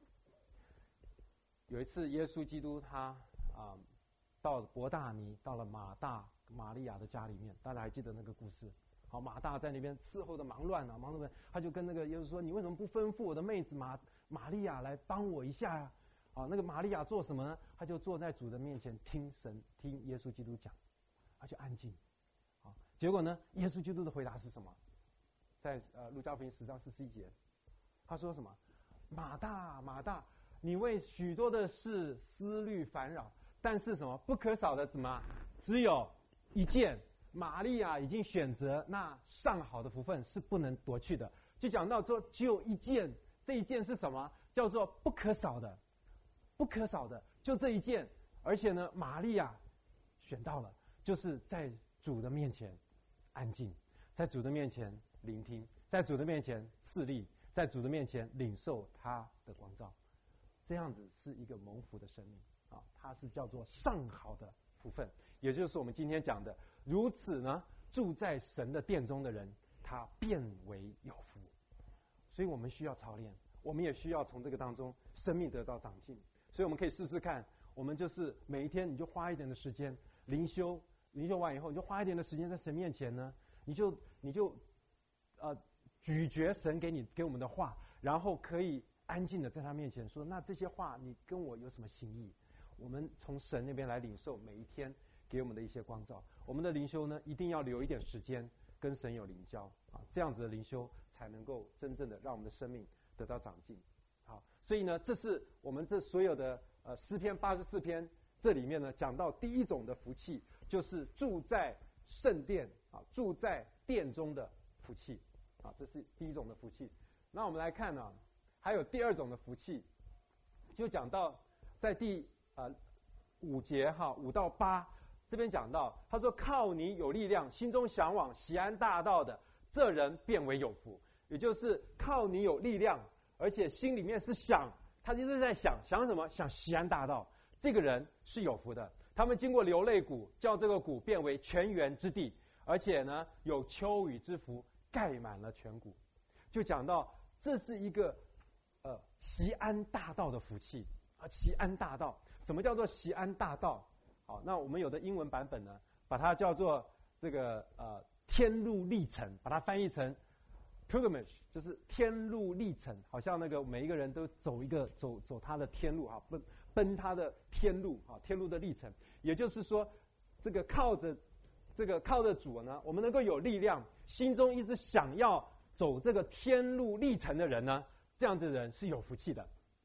[SPEAKER 1] 有一次，耶稣基督他啊、呃、到了伯大尼，到了马大玛利亚的家里面，大家还记得那个故事？好，马大在那边伺候的忙乱啊，忙乱，他就跟那个耶稣说：“你为什么不吩咐我的妹子马玛利亚来帮我一下呀、啊？”啊，那个玛利亚做什么呢？他就坐在主的面前听神听耶稣基督讲，他就安静。啊，结果呢，耶稣基督的回答是什么？在呃路加福音十章四十一节，他说什么？马大马大。你为许多的事思虑烦扰，但是什么不可少的怎么？只有一件，玛利亚已经选择那上好的福分，是不能夺去的。就讲到说，只有一件，这一件是什么？叫做不可少的，不可少的，就这一件。而且呢，玛利亚选到了，就是在主的面前安静，在主的面前聆听，在主的面前侍立，在主的面前领受他的光照。这样子是一个蒙福的生命啊，它是叫做上好的福分，也就是我们今天讲的，如此呢，住在神的殿中的人，他变为有福。所以我们需要操练，我们也需要从这个当中生命得到长进。所以我们可以试试看，我们就是每一天你就花一点的时间灵修，灵修完以后你就花一点的时间在神面前呢，你就你就呃咀嚼神给你给我们的话，然后可以安静的在他面前说，那这些话你跟我有什么心意？我们从神那边来领受每一天给我们的一些光照。我们的灵修呢，一定要留一点时间跟神有灵交啊，这样子的灵修才能够真正的让我们的生命得到长进。好，所以呢，这是我们这所有的呃诗篇八十四篇这里面呢，讲到第一种的福气，就是住在圣殿啊，住在殿中的福气啊，这是第一种的福气。那我们来看呢、啊。还有第二种的福气，就讲到在第呃五节哈五到八这边讲到，他说靠你有力量，心中向往锡安大道的，这人变为有福。也就是靠你有力量，而且心里面是想，他就是在想想什么？想锡安大道，这个人是有福的。他们经过流泪谷，叫这个谷变为泉源之地，而且呢有秋雨之福盖满了全谷。就讲到这是一个。呃，锡安大道的福气啊，锡安大道，什么叫做锡安大道？好，那我们有的英文版本呢，把它叫做这个呃天路历程，把它翻译成 pilgrimage， 就是天路历程，好像那个每一个人都走一个走走他的天路哈，奔奔他的天路啊，天路的历程。也就是说，这个靠着这个靠着主呢，我们能够有力量，心中一直想要走这个天路历程的人呢。这样子的人是有福气的，啊，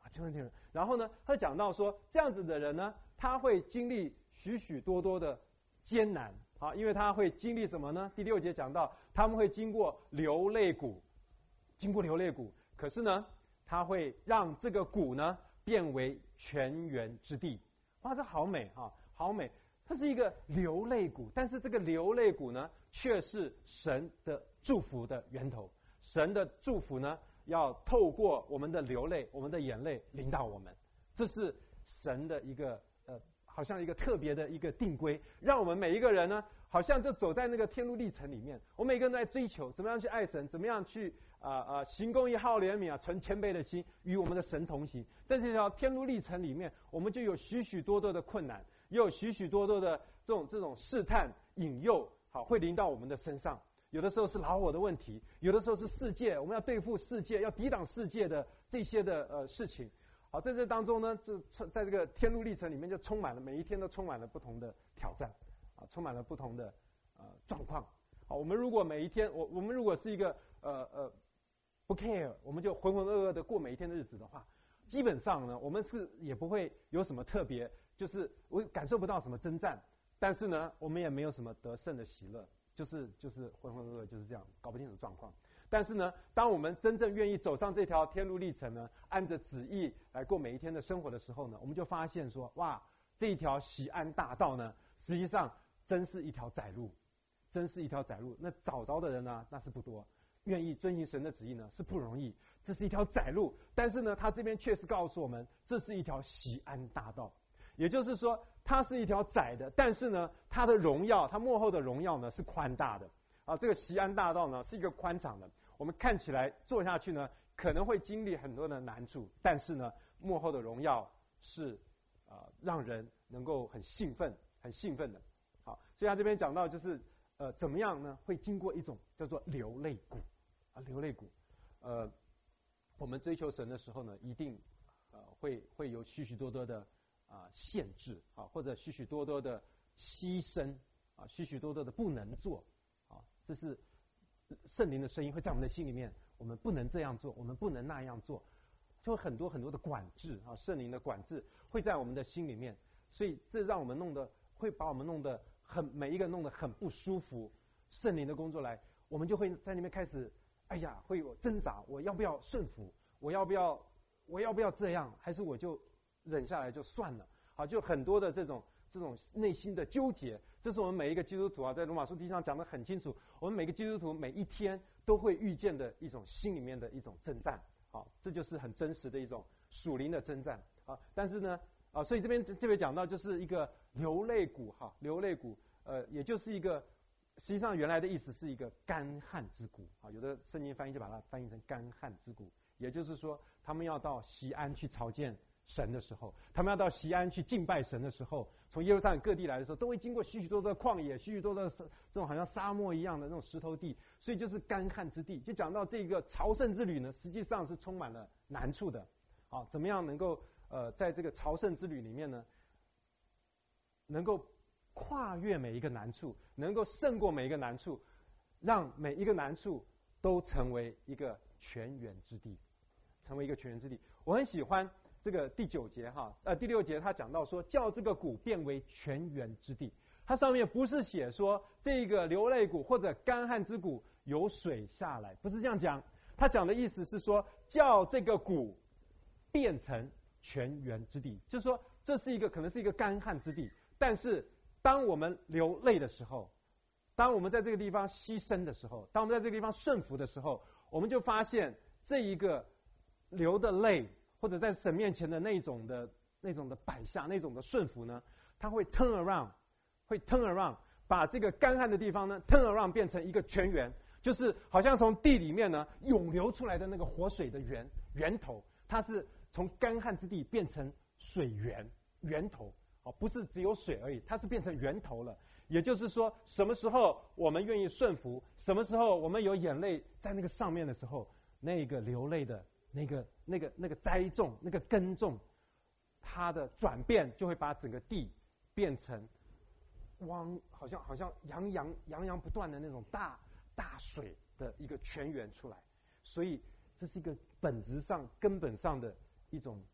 [SPEAKER 1] 成为天人。然后呢，他讲到说，这样子的人呢，他会经历许许多多的艰难啊，因为他会经历什么呢？第六节讲到，他们会经过流泪谷，经过流泪谷，可是呢，他会让这个谷呢变为泉源之地。哇，这好美啊，好美！它是一个流泪谷，但是这个流泪谷呢，却是神的祝福的源头。神的祝福呢，要透过我们的流泪，我们的眼泪临到我们。这是神的一个呃，好像一个特别的一个定规，让我们每一个人呢，好像就走在那个天路历程里面。我们每个人在追求怎么样去爱神，怎么样去啊啊、呃、行公义、好怜悯啊，存谦卑的心，与我们的神同行。在这条天路历程里面，我们就有许许多多的困难。也有许许多多的这种这种试探引诱，好，会临到我们的身上。有的时候是老我的问题，有的时候是世界，我们要对付世界，要抵挡世界的这些的呃事情。好，在这当中呢，这在这个天路历程里面，就充满了每一天都充满了不同的挑战，啊，充满了不同的呃状况。好，我们如果每一天，我我们如果是一个呃呃不 care， 我们就浑浑噩噩的过每一天的日子的话，基本上呢，我们是也不会有什么特别。就是我感受不到什么征战，但是呢，我们也没有什么得胜的喜乐，就是就是浑浑噩噩，就是这样，搞不清楚状况。但是呢，当我们真正愿意走上这条天路历程呢，按着旨意来过每一天的生活的时候呢，我们就发现说，哇，这一条喜安大道呢，实际上真是一条窄路，真是一条窄路。那找着的人呢，那是不多；愿意遵行神的旨意呢，是不容易。这是一条窄路，但是呢，他这边确实告诉我们，这是一条喜安大道。也就是说，它是一条窄的，但是呢，它的荣耀，它幕后的荣耀呢是宽大的啊。这个锡安大道呢是一个宽敞的，我们看起来做下去呢，可能会经历很多的难处，但是呢，幕后的荣耀是啊、呃，让人能够很兴奋、很兴奋的。好，所以他这边讲到就是呃，怎么样呢？会经过一种叫做流泪谷啊，流泪谷。呃，我们追求神的时候呢，一定呃会会有许许多多的。啊，限制啊，或者许许多多的牺牲啊，许许多多的不能做啊，这是圣灵的声音会在我们的心里面，我们不能这样做，我们不能那样做，就会很多很多的管制啊，圣灵的管制会在我们的心里面，所以这让我们弄得会把我们弄得很每一个弄得很不舒服。圣灵的工作来，我们就会在那边开始，哎呀，会有挣扎，我要不要顺服？我要不要？我要不要这样？还是我就？忍下来就算了，好，就很多的这种这种内心的纠结，这是我们每一个基督徒啊，在罗马书第一章讲得很清楚，我们每个基督徒每一天都会遇见的一种心里面的一种征战，好，这就是很真实的一种属灵的征战啊。但是呢，啊，所以这边这边讲到就是一个流泪谷哈，流泪谷，呃，也就是一个实际上原来的意思是一个干旱之谷啊，有的圣经翻译就把它翻译成干旱之谷，也就是说他们要到锡安去朝见。神的时候，他们要到锡安去敬拜神的时候，从耶路撒冷各地来的时候，都会经过许许多多的旷野，许许多多的这种好像沙漠一样的那种石头地，所以就是干旱之地。就讲到这个朝圣之旅呢，实际上是充满了难处的。好，怎么样能够呃在这个朝圣之旅里面呢，能够跨越每一个难处，能够胜过每一个难处，让每一个难处都成为一个泉源之地，成为一个泉源之地。我很喜欢。这个第九节哈，呃，第六节他讲到说，叫这个谷变为泉源之地。它上面不是写说这个流泪谷或者干旱之谷有水下来，不是这样讲。他讲的意思是说，叫这个谷变成泉源之地，就是说这是一个可能是一个干旱之地，但是当我们流泪的时候，当我们在这个地方牺牲的时候，当我们在这个地方顺服的时候，我们就发现这一个流的泪。或者在神面前的那种的、那种的摆下、那种的顺服呢，它会 turn around， 会 turn around， 把这个干旱的地方呢 turn around 变成一个泉源，就是好像从地里面呢涌流出来的那个活水的源源头，它是从干旱之地变成水源源头，哦，不是只有水而已，它是变成源头了。也就是说，什么时候我们愿意顺服，什么时候我们有眼泪在那个上面的时候，那个流泪的。那个、那个、那个栽种、那个耕种，它的转变就会把整个地变成汪，好像好像洋洋洋洋不断的那种大大水的一个泉源出来。所以这是一个本质上、根本上的一种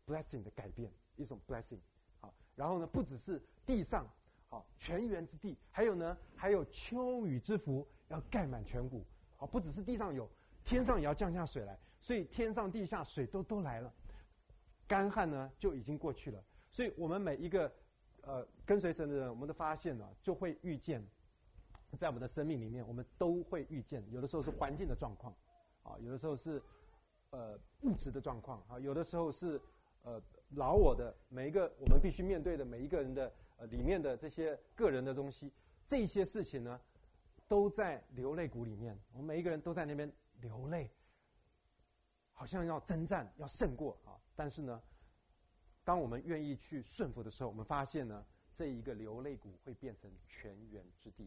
[SPEAKER 1] blessing 的改变，一种 blessing。好，然后呢，不只是地上，好，泉源之地，还有呢，还有秋雨之福要盖满全谷。好，不只是地上有，天上也要降下水来，所以天上地下水都都来了，干旱呢就已经过去了。所以我们每一个呃跟随神的人，我们的发现呢，就会遇见，在我们的生命里面，我们都会遇见，有的时候是环境的状况，啊，有的时候是呃物质的状况，啊，有的时候是呃老我的每一个我们必须面对的每一个人的呃里面的这些个人的东西，这些事情呢，都在流泪谷里面，我们每一个人都在那边流泪，好像要征战，要胜过啊。但是呢，当我们愿意去顺服的时候，我们发现呢，这一个流泪谷会变成泉源之地。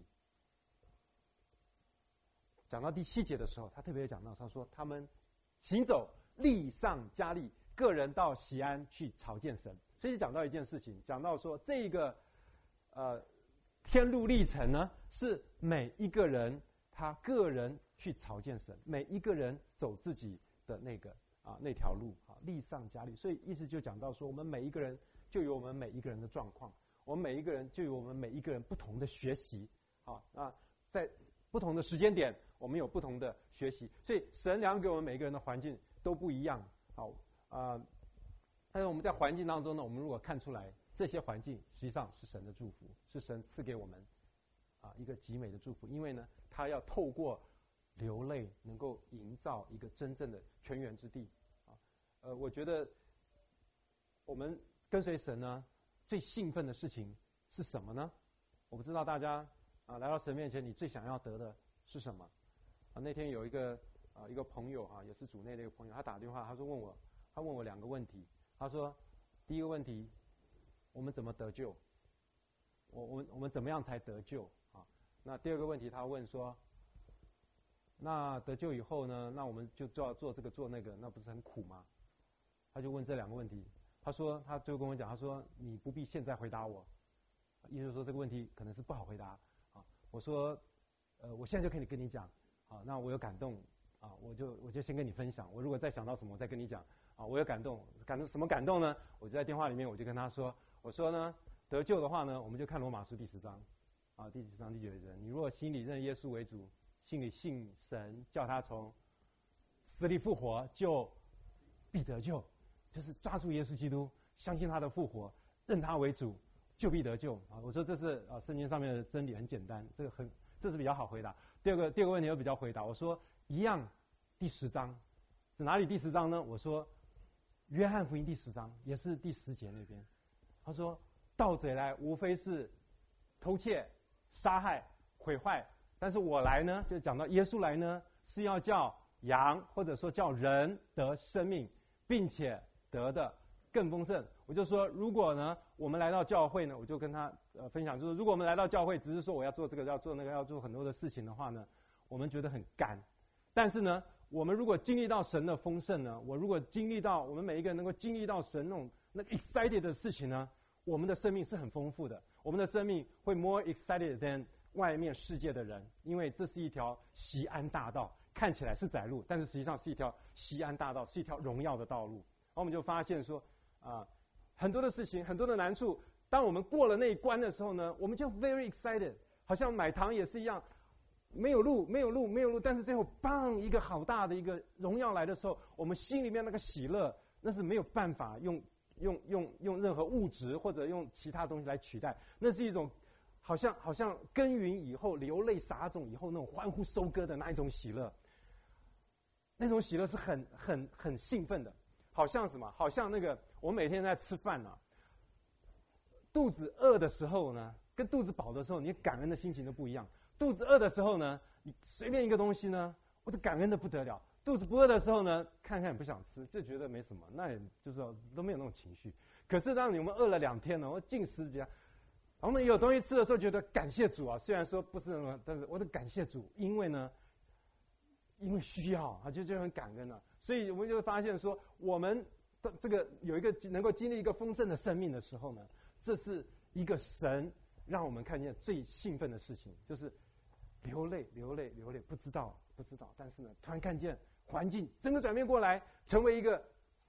[SPEAKER 1] 讲到第七节的时候，他特别讲到，他说他们行走，力上加力，个人到锡安去朝见神。所以讲到一件事情，讲到说这个呃。天路历程呢，是每一个人他个人去朝见神，每一个人走自己的那个啊那条路啊，力上加力。所以意思就讲到说，我们每一个人就有我们每一个人的状况，我们每一个人就有我们每一个人不同的学习啊啊，在不同的时间点，我们有不同的学习，所以神量给我们每一个人的环境都不一样。好啊，但是我们在环境当中呢，我们如果看出来。这些环境实际上是神的祝福，是神赐给我们啊一个极美的祝福。因为呢，他要透过流泪，能够营造一个真正的泉源之地啊。呃，我觉得我们跟随神呢，最兴奋的事情是什么呢？我不知道大家啊来到神面前，你最想要得的是什么？啊，那天有一个啊一个朋友啊，也是主内的一个朋友，他打电话，他说问我，他问我两个问题。他说，第一个问题。我们怎么得救？我我们我们怎么样才得救啊？那第二个问题，他问说，那得救以后呢？那我们就就要做这个做那个，那不是很苦吗？他就问这两个问题。他说，他就跟我讲，他说你不必现在回答我，意思说这个问题可能是不好回答啊。我说，呃，我现在就可以跟你讲啊。那我有感动啊，我就我就先跟你分享。我如果再想到什么，我再跟你讲啊。我有感动，感动什么感动呢？我就在电话里面，我就跟他说。我说呢，得救的话呢，我们就看罗马书第十章，啊，第十章第九节。你若心里认耶稣为主，心里信神，叫他从死里复活，就必得救。就是抓住耶稣基督，相信他的复活，认他为主，就必得救。啊，我说这是啊，圣经上面的真理很简单，这个很这是比较好回答。第二个第二个问题又比较回答，我说一样，第十章，是哪里第十章呢？我说约翰福音第十章，也是第十节那边。他说：“盗贼来，无非是偷窃、杀害、毁坏。但是我来呢，就讲到耶稣来呢，是要叫羊，或者说叫人得生命，并且得的更丰盛。”我就说，如果呢，我们来到教会呢，我就跟他呃分享，就是如果我们来到教会，只是说我要做这个，要做那个，要做很多的事情的话呢，我们觉得很干。但是呢，我们如果经历到神的丰盛呢，我如果经历到我们每一个人能够经历到神那种那个 excited 的事情呢，我们的生命是很丰富的。我们的生命会 more excited than 外面世界的人，因为这是一条锡安大道，看起来是窄路，但是实际上是一条锡安大道，是一条荣耀的道路。然后我们就发现说，啊、呃，很多的事情，很多的难处，当我们过了那一关的时候呢，我们就 very excited， 好像买糖也是一样。没有路，没有路，没有路，但是最后，棒，一个好大的一个荣耀来的时候，我们心里面那个喜乐，那是没有办法用用用用任何物质或者用其他东西来取代。那是一种，好像好像耕耘以后流泪撒种以后那种欢呼收割的那一种喜乐。那种喜乐是很很很兴奋的，好像什么？好像那个我每天在吃饭啊，肚子饿的时候呢，跟肚子饱的时候，你感恩的心情都不一样。肚子饿的时候呢，你随便一个东西呢，我就感恩的不得了。肚子不饿的时候呢，看看也不想吃，就觉得没什么，那也就是都没有那种情绪。可是当你们饿了两天了，我进食节，我们有东西吃的时候，觉得感谢主啊。虽然说不是那么，但是我得感谢主，因为呢，因为需要啊，就就很感恩了、啊。所以我们就发现说，我们的这个有一个能够经历一个丰盛的生命的时候呢，这是一个神让我们看见最兴奋的事情，就是。流泪，流泪，流泪，不知道，不知道。但是呢，突然看见环境整个转变过来，成为一个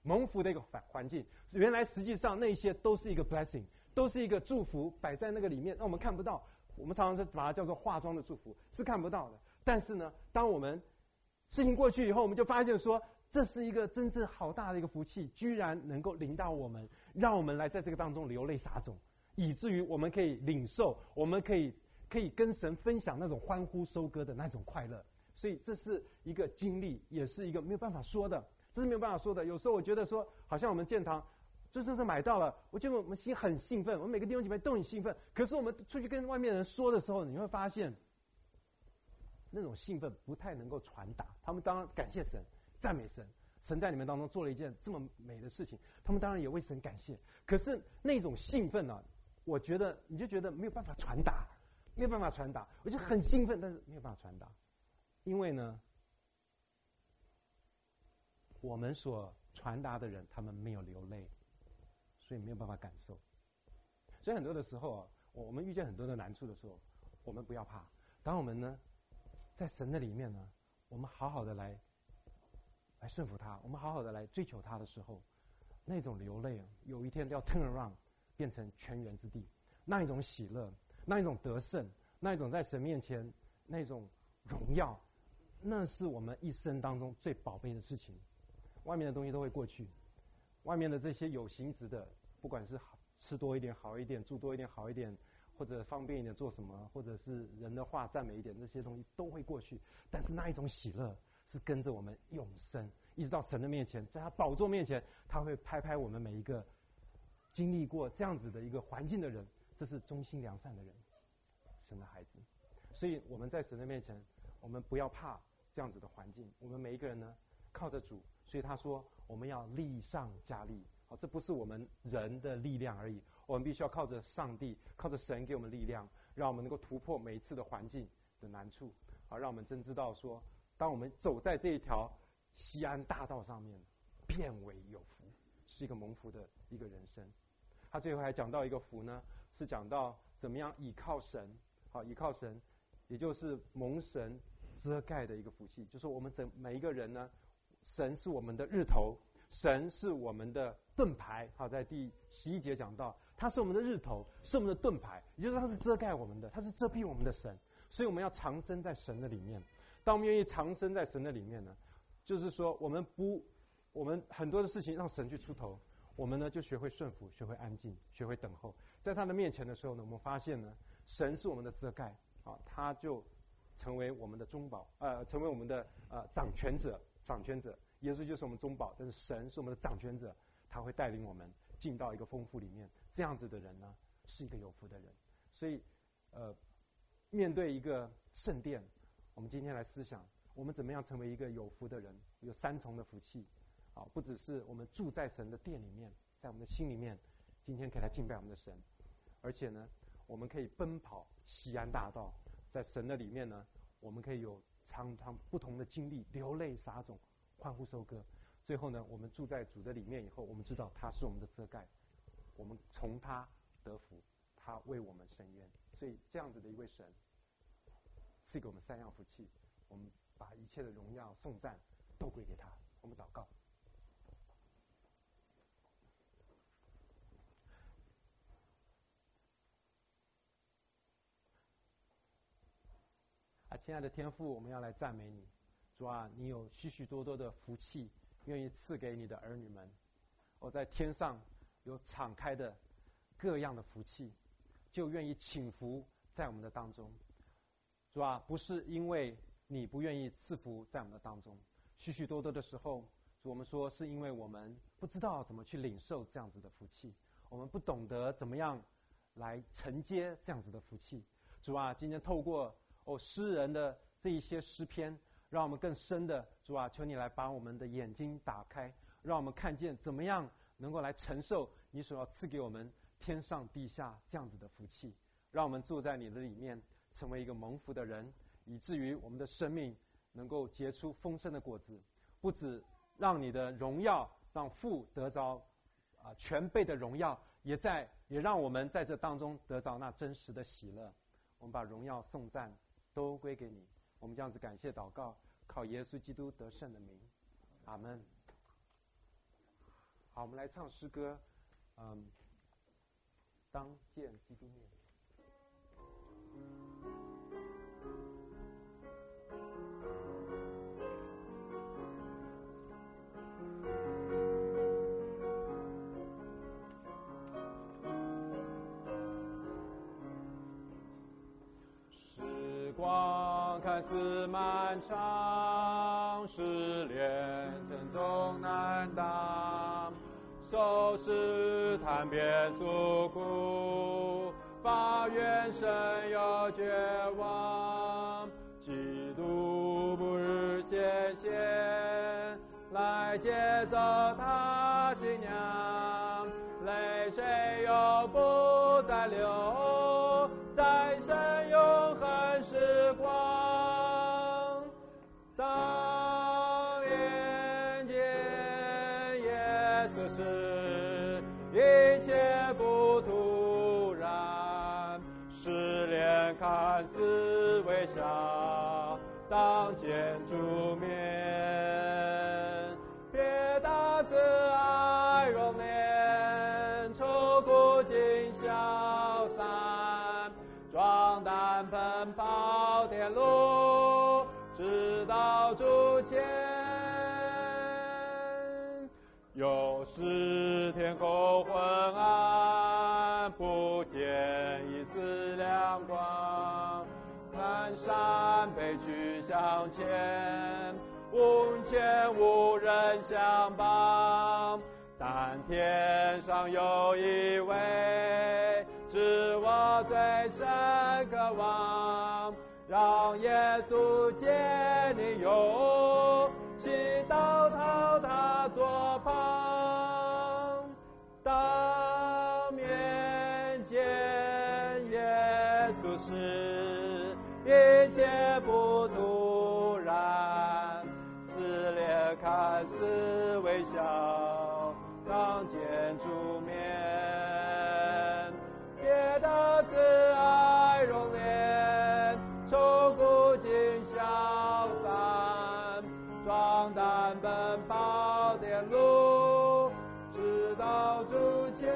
[SPEAKER 1] 蒙福的一个环环境。原来实际上那些都是一个 blessing， 都是一个祝福摆在那个里面，让我们看不到。我们常常是把它叫做化妆的祝福，是看不到的。但是呢，当我们事情过去以后，我们就发现说，这是一个真正好大的一个福气，居然能够临到我们，让我们来在这个当中流泪撒种，以至于我们可以领受，我们可以可以跟神分享那种欢呼收割的那种快乐。所以这是一个经历，也是一个没有办法说的，这是没有办法说的。有时候我觉得说，好像我们建堂就真是买到了，我觉得我们心很兴奋，我们每个弟兄姐妹都很兴奋。可是我们出去跟外面人说的时候，你会发现那种兴奋不太能够传达。他们当然感谢神，赞美神，神在你们当中做了一件这么美的事情，他们当然也为神感谢。可是那种兴奋啊，我觉得你就觉得没有办法传达，没有办法传达。我就很兴奋，但是没有办法传达，因为呢，我们所传达的人，他们没有流泪，所以没有办法感受。所以很多的时候啊，我们遇见很多的难处的时候，我们不要怕。当我们呢，在神的里面呢，我们好好的来来顺服他，我们好好的来追求他的时候，那种流泪啊，有一天要 turn around 变成泉源之地，那一种喜乐，那一种得胜，那一种在神面前那种荣耀，那是我们一生当中最宝贝的事情。外面的东西都会过去，外面的这些有形质的，不管是好吃多一点好一点，住多一点好一点，或者方便一点做什么，或者是人的话赞美一点，这些东西都会过去。但是那一种喜乐是跟着我们永生，一直到神的面前，在他宝座面前，他会拍拍我们每一个经历过这样子的一个环境的人，这是忠心良善的人，神的孩子。所以我们在神的面前，我们不要怕这样子的环境，我们每一个人呢，靠着主。所以他说，我们要力上加力。好，这不是我们人的力量而已，我们必须要靠着上帝，靠着神给我们力量，让我们能够突破每一次的环境的难处。好，让我们真知道说，当我们走在这一条西安大道上面，变为有福，是一个蒙福的一个人生。他最后还讲到一个福呢，是讲到怎么样倚靠神。好，倚靠神，也就是蒙神遮盖的一个福气，就是我们整每一个人呢，神是我们的日头，神是我们的盾牌。好，在第十一节讲到，他是我们的日头，是我们的盾牌，也就是他是遮盖我们的，他是遮蔽我们的神。所以我们要藏身在神的里面。当我们愿意藏身在神的里面呢，就是说我们不，我们很多的事情让神去出头，我们呢就学会顺服，学会安静，学会等候。在他的面前的时候呢，我们发现呢，神是我们的遮盖，啊，他就成为我们的中保，呃，成为我们的呃掌权者。掌权者，耶稣就是我们中保，但是神是我们的掌权者，他会带领我们进到一个丰富里面。这样子的人呢，是一个有福的人。所以，呃，面对一个圣殿，我们今天来思想，我们怎么样成为一个有福的人？有三重的福气，啊，不只是我们住在神的殿里面，在我们的心里面，今天可以来敬拜我们的神，而且呢，我们可以奔跑西安大道，在神的里面呢，我们可以有常常不同的经历，流泪撒种，欢呼收割。最后呢，我们住在主的里面以后，我们知道他是我们的遮盖，我们从他得福，他为我们伸冤。所以这样子的一位神赐给我们三样福气，我们把一切的荣耀颂赞都归给他。我们祷告。啊，亲爱的天父，我们要来赞美你。主啊，你有许许多多的福气，愿意赐给你的儿女们。我在天上有敞开的各样的福气，就愿意倾福在我们的当中。主啊，不是因为你不愿意赐福在我们的当中，许许多多的时候，主，我们说是因为我们不知道怎么去领受这样子的福气，我们不懂得怎么样来承接这样子的福气。主啊，今天透过哦诗人的这一些诗篇，让我们更深的，主啊，求你来把我们的眼睛打开，让我们看见怎么样能够来承受你所要赐给我们天上地下这样子的福气，让我们住在你的里面，成为一个蒙福的人，以至于我们的生命能够结出丰盛的果子，不止让你的荣耀让父得着啊全备的荣耀，也在也让我们在这当中得着那真实的喜乐。我们把荣耀颂赞都归给你，我们这样子感谢祷告，靠耶稣基督得胜的名，阿们。 好，我们来唱诗歌，嗯，当见基督面。
[SPEAKER 2] 时光看似漫长，失恋沉重难当，受试探别诉苦，发愿深有绝望，基督不日显现，来接走他新娘，泪水又不再流，再生永恒时光。当眼见耶稣时，一切不突然，失恋看似微笑，当见主面，别大慈爱容颜，愁苦尽消散，壮胆奔跑天路，直到主前。有时天空昏暗，不见一丝亮光，蹒跚北去向前，无前无人相帮，但天上有一位，是我最深渴望，让耶稣见你有，祈祷讨他左旁，当面见耶稣时，一切不突然，撕裂看似微笑，当见主面，别的慈爱容颜，愁苦尽消散，壮胆奔跑天路，直到主前。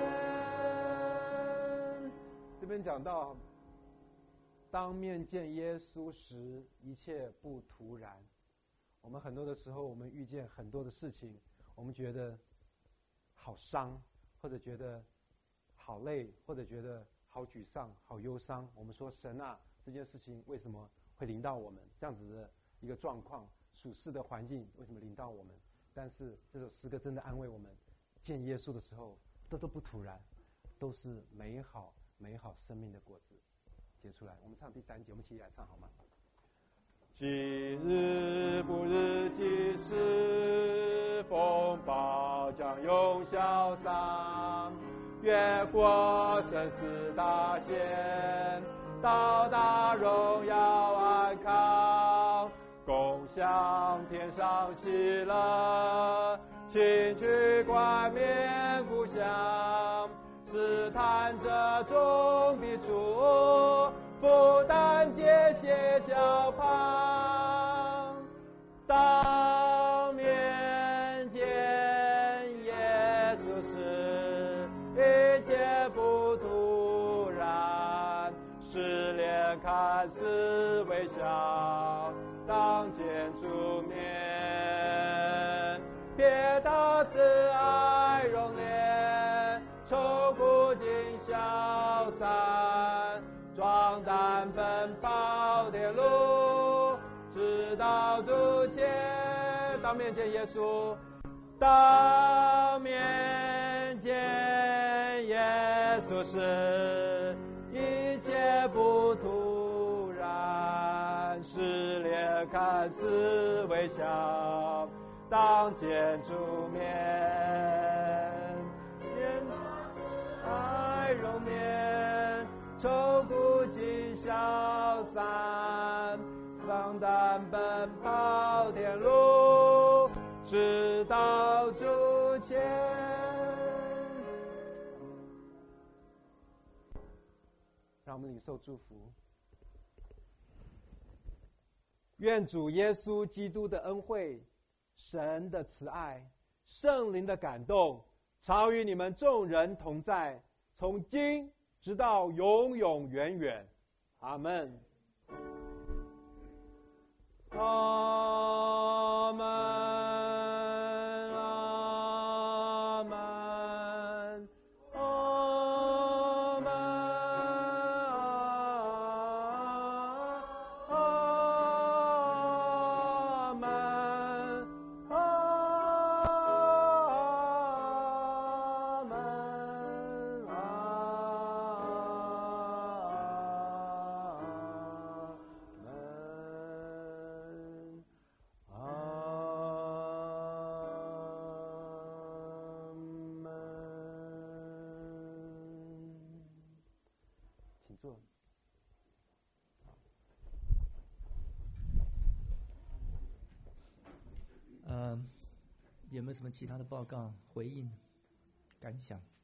[SPEAKER 1] 这边讲到，当面见耶稣时，一切不突然。我们很多的时候，我们遇见很多的事情，我们觉得好伤，或者觉得好累，或者觉得好沮丧、好忧伤。我们说神啊，这件事情为什么会临到我们？这样子的一个状况，属世的环境为什么临到我们？但是这首诗歌真的安慰我们，见耶稣的时候，这都不突然，都是美好美好生命的果子结出来。我们唱第三节，我们一起来唱好吗？
[SPEAKER 2] 今日不日几时，风暴将永消散，越过生死大险，到达荣耀安康，共享天上喜乐，亲去冠冕故乡，试探者终必出，负担解卸脚旁，当面见耶稣时，一切不突然，失恋看似微笑，当见主面，别大慈爱容颜，愁苦尽消散，壮胆奔跑天路，直到主前。当面见耶稣，当面见耶稣时，一切不突然，失恋看似微笑，当见主面，见爱容颜，愁苦尽消散，放胆奔跑天路，直到主前。
[SPEAKER 1] 让我们领受祝福。愿主耶稣基督的恩惠、神的慈爱、圣灵的感动，
[SPEAKER 2] 常与你们众人同在，从今直到永永远远。阿们。阿们。阿们。阿门。阿门。阿门。请坐。
[SPEAKER 3] 呃，有没有什么其他的报告、回应、感想？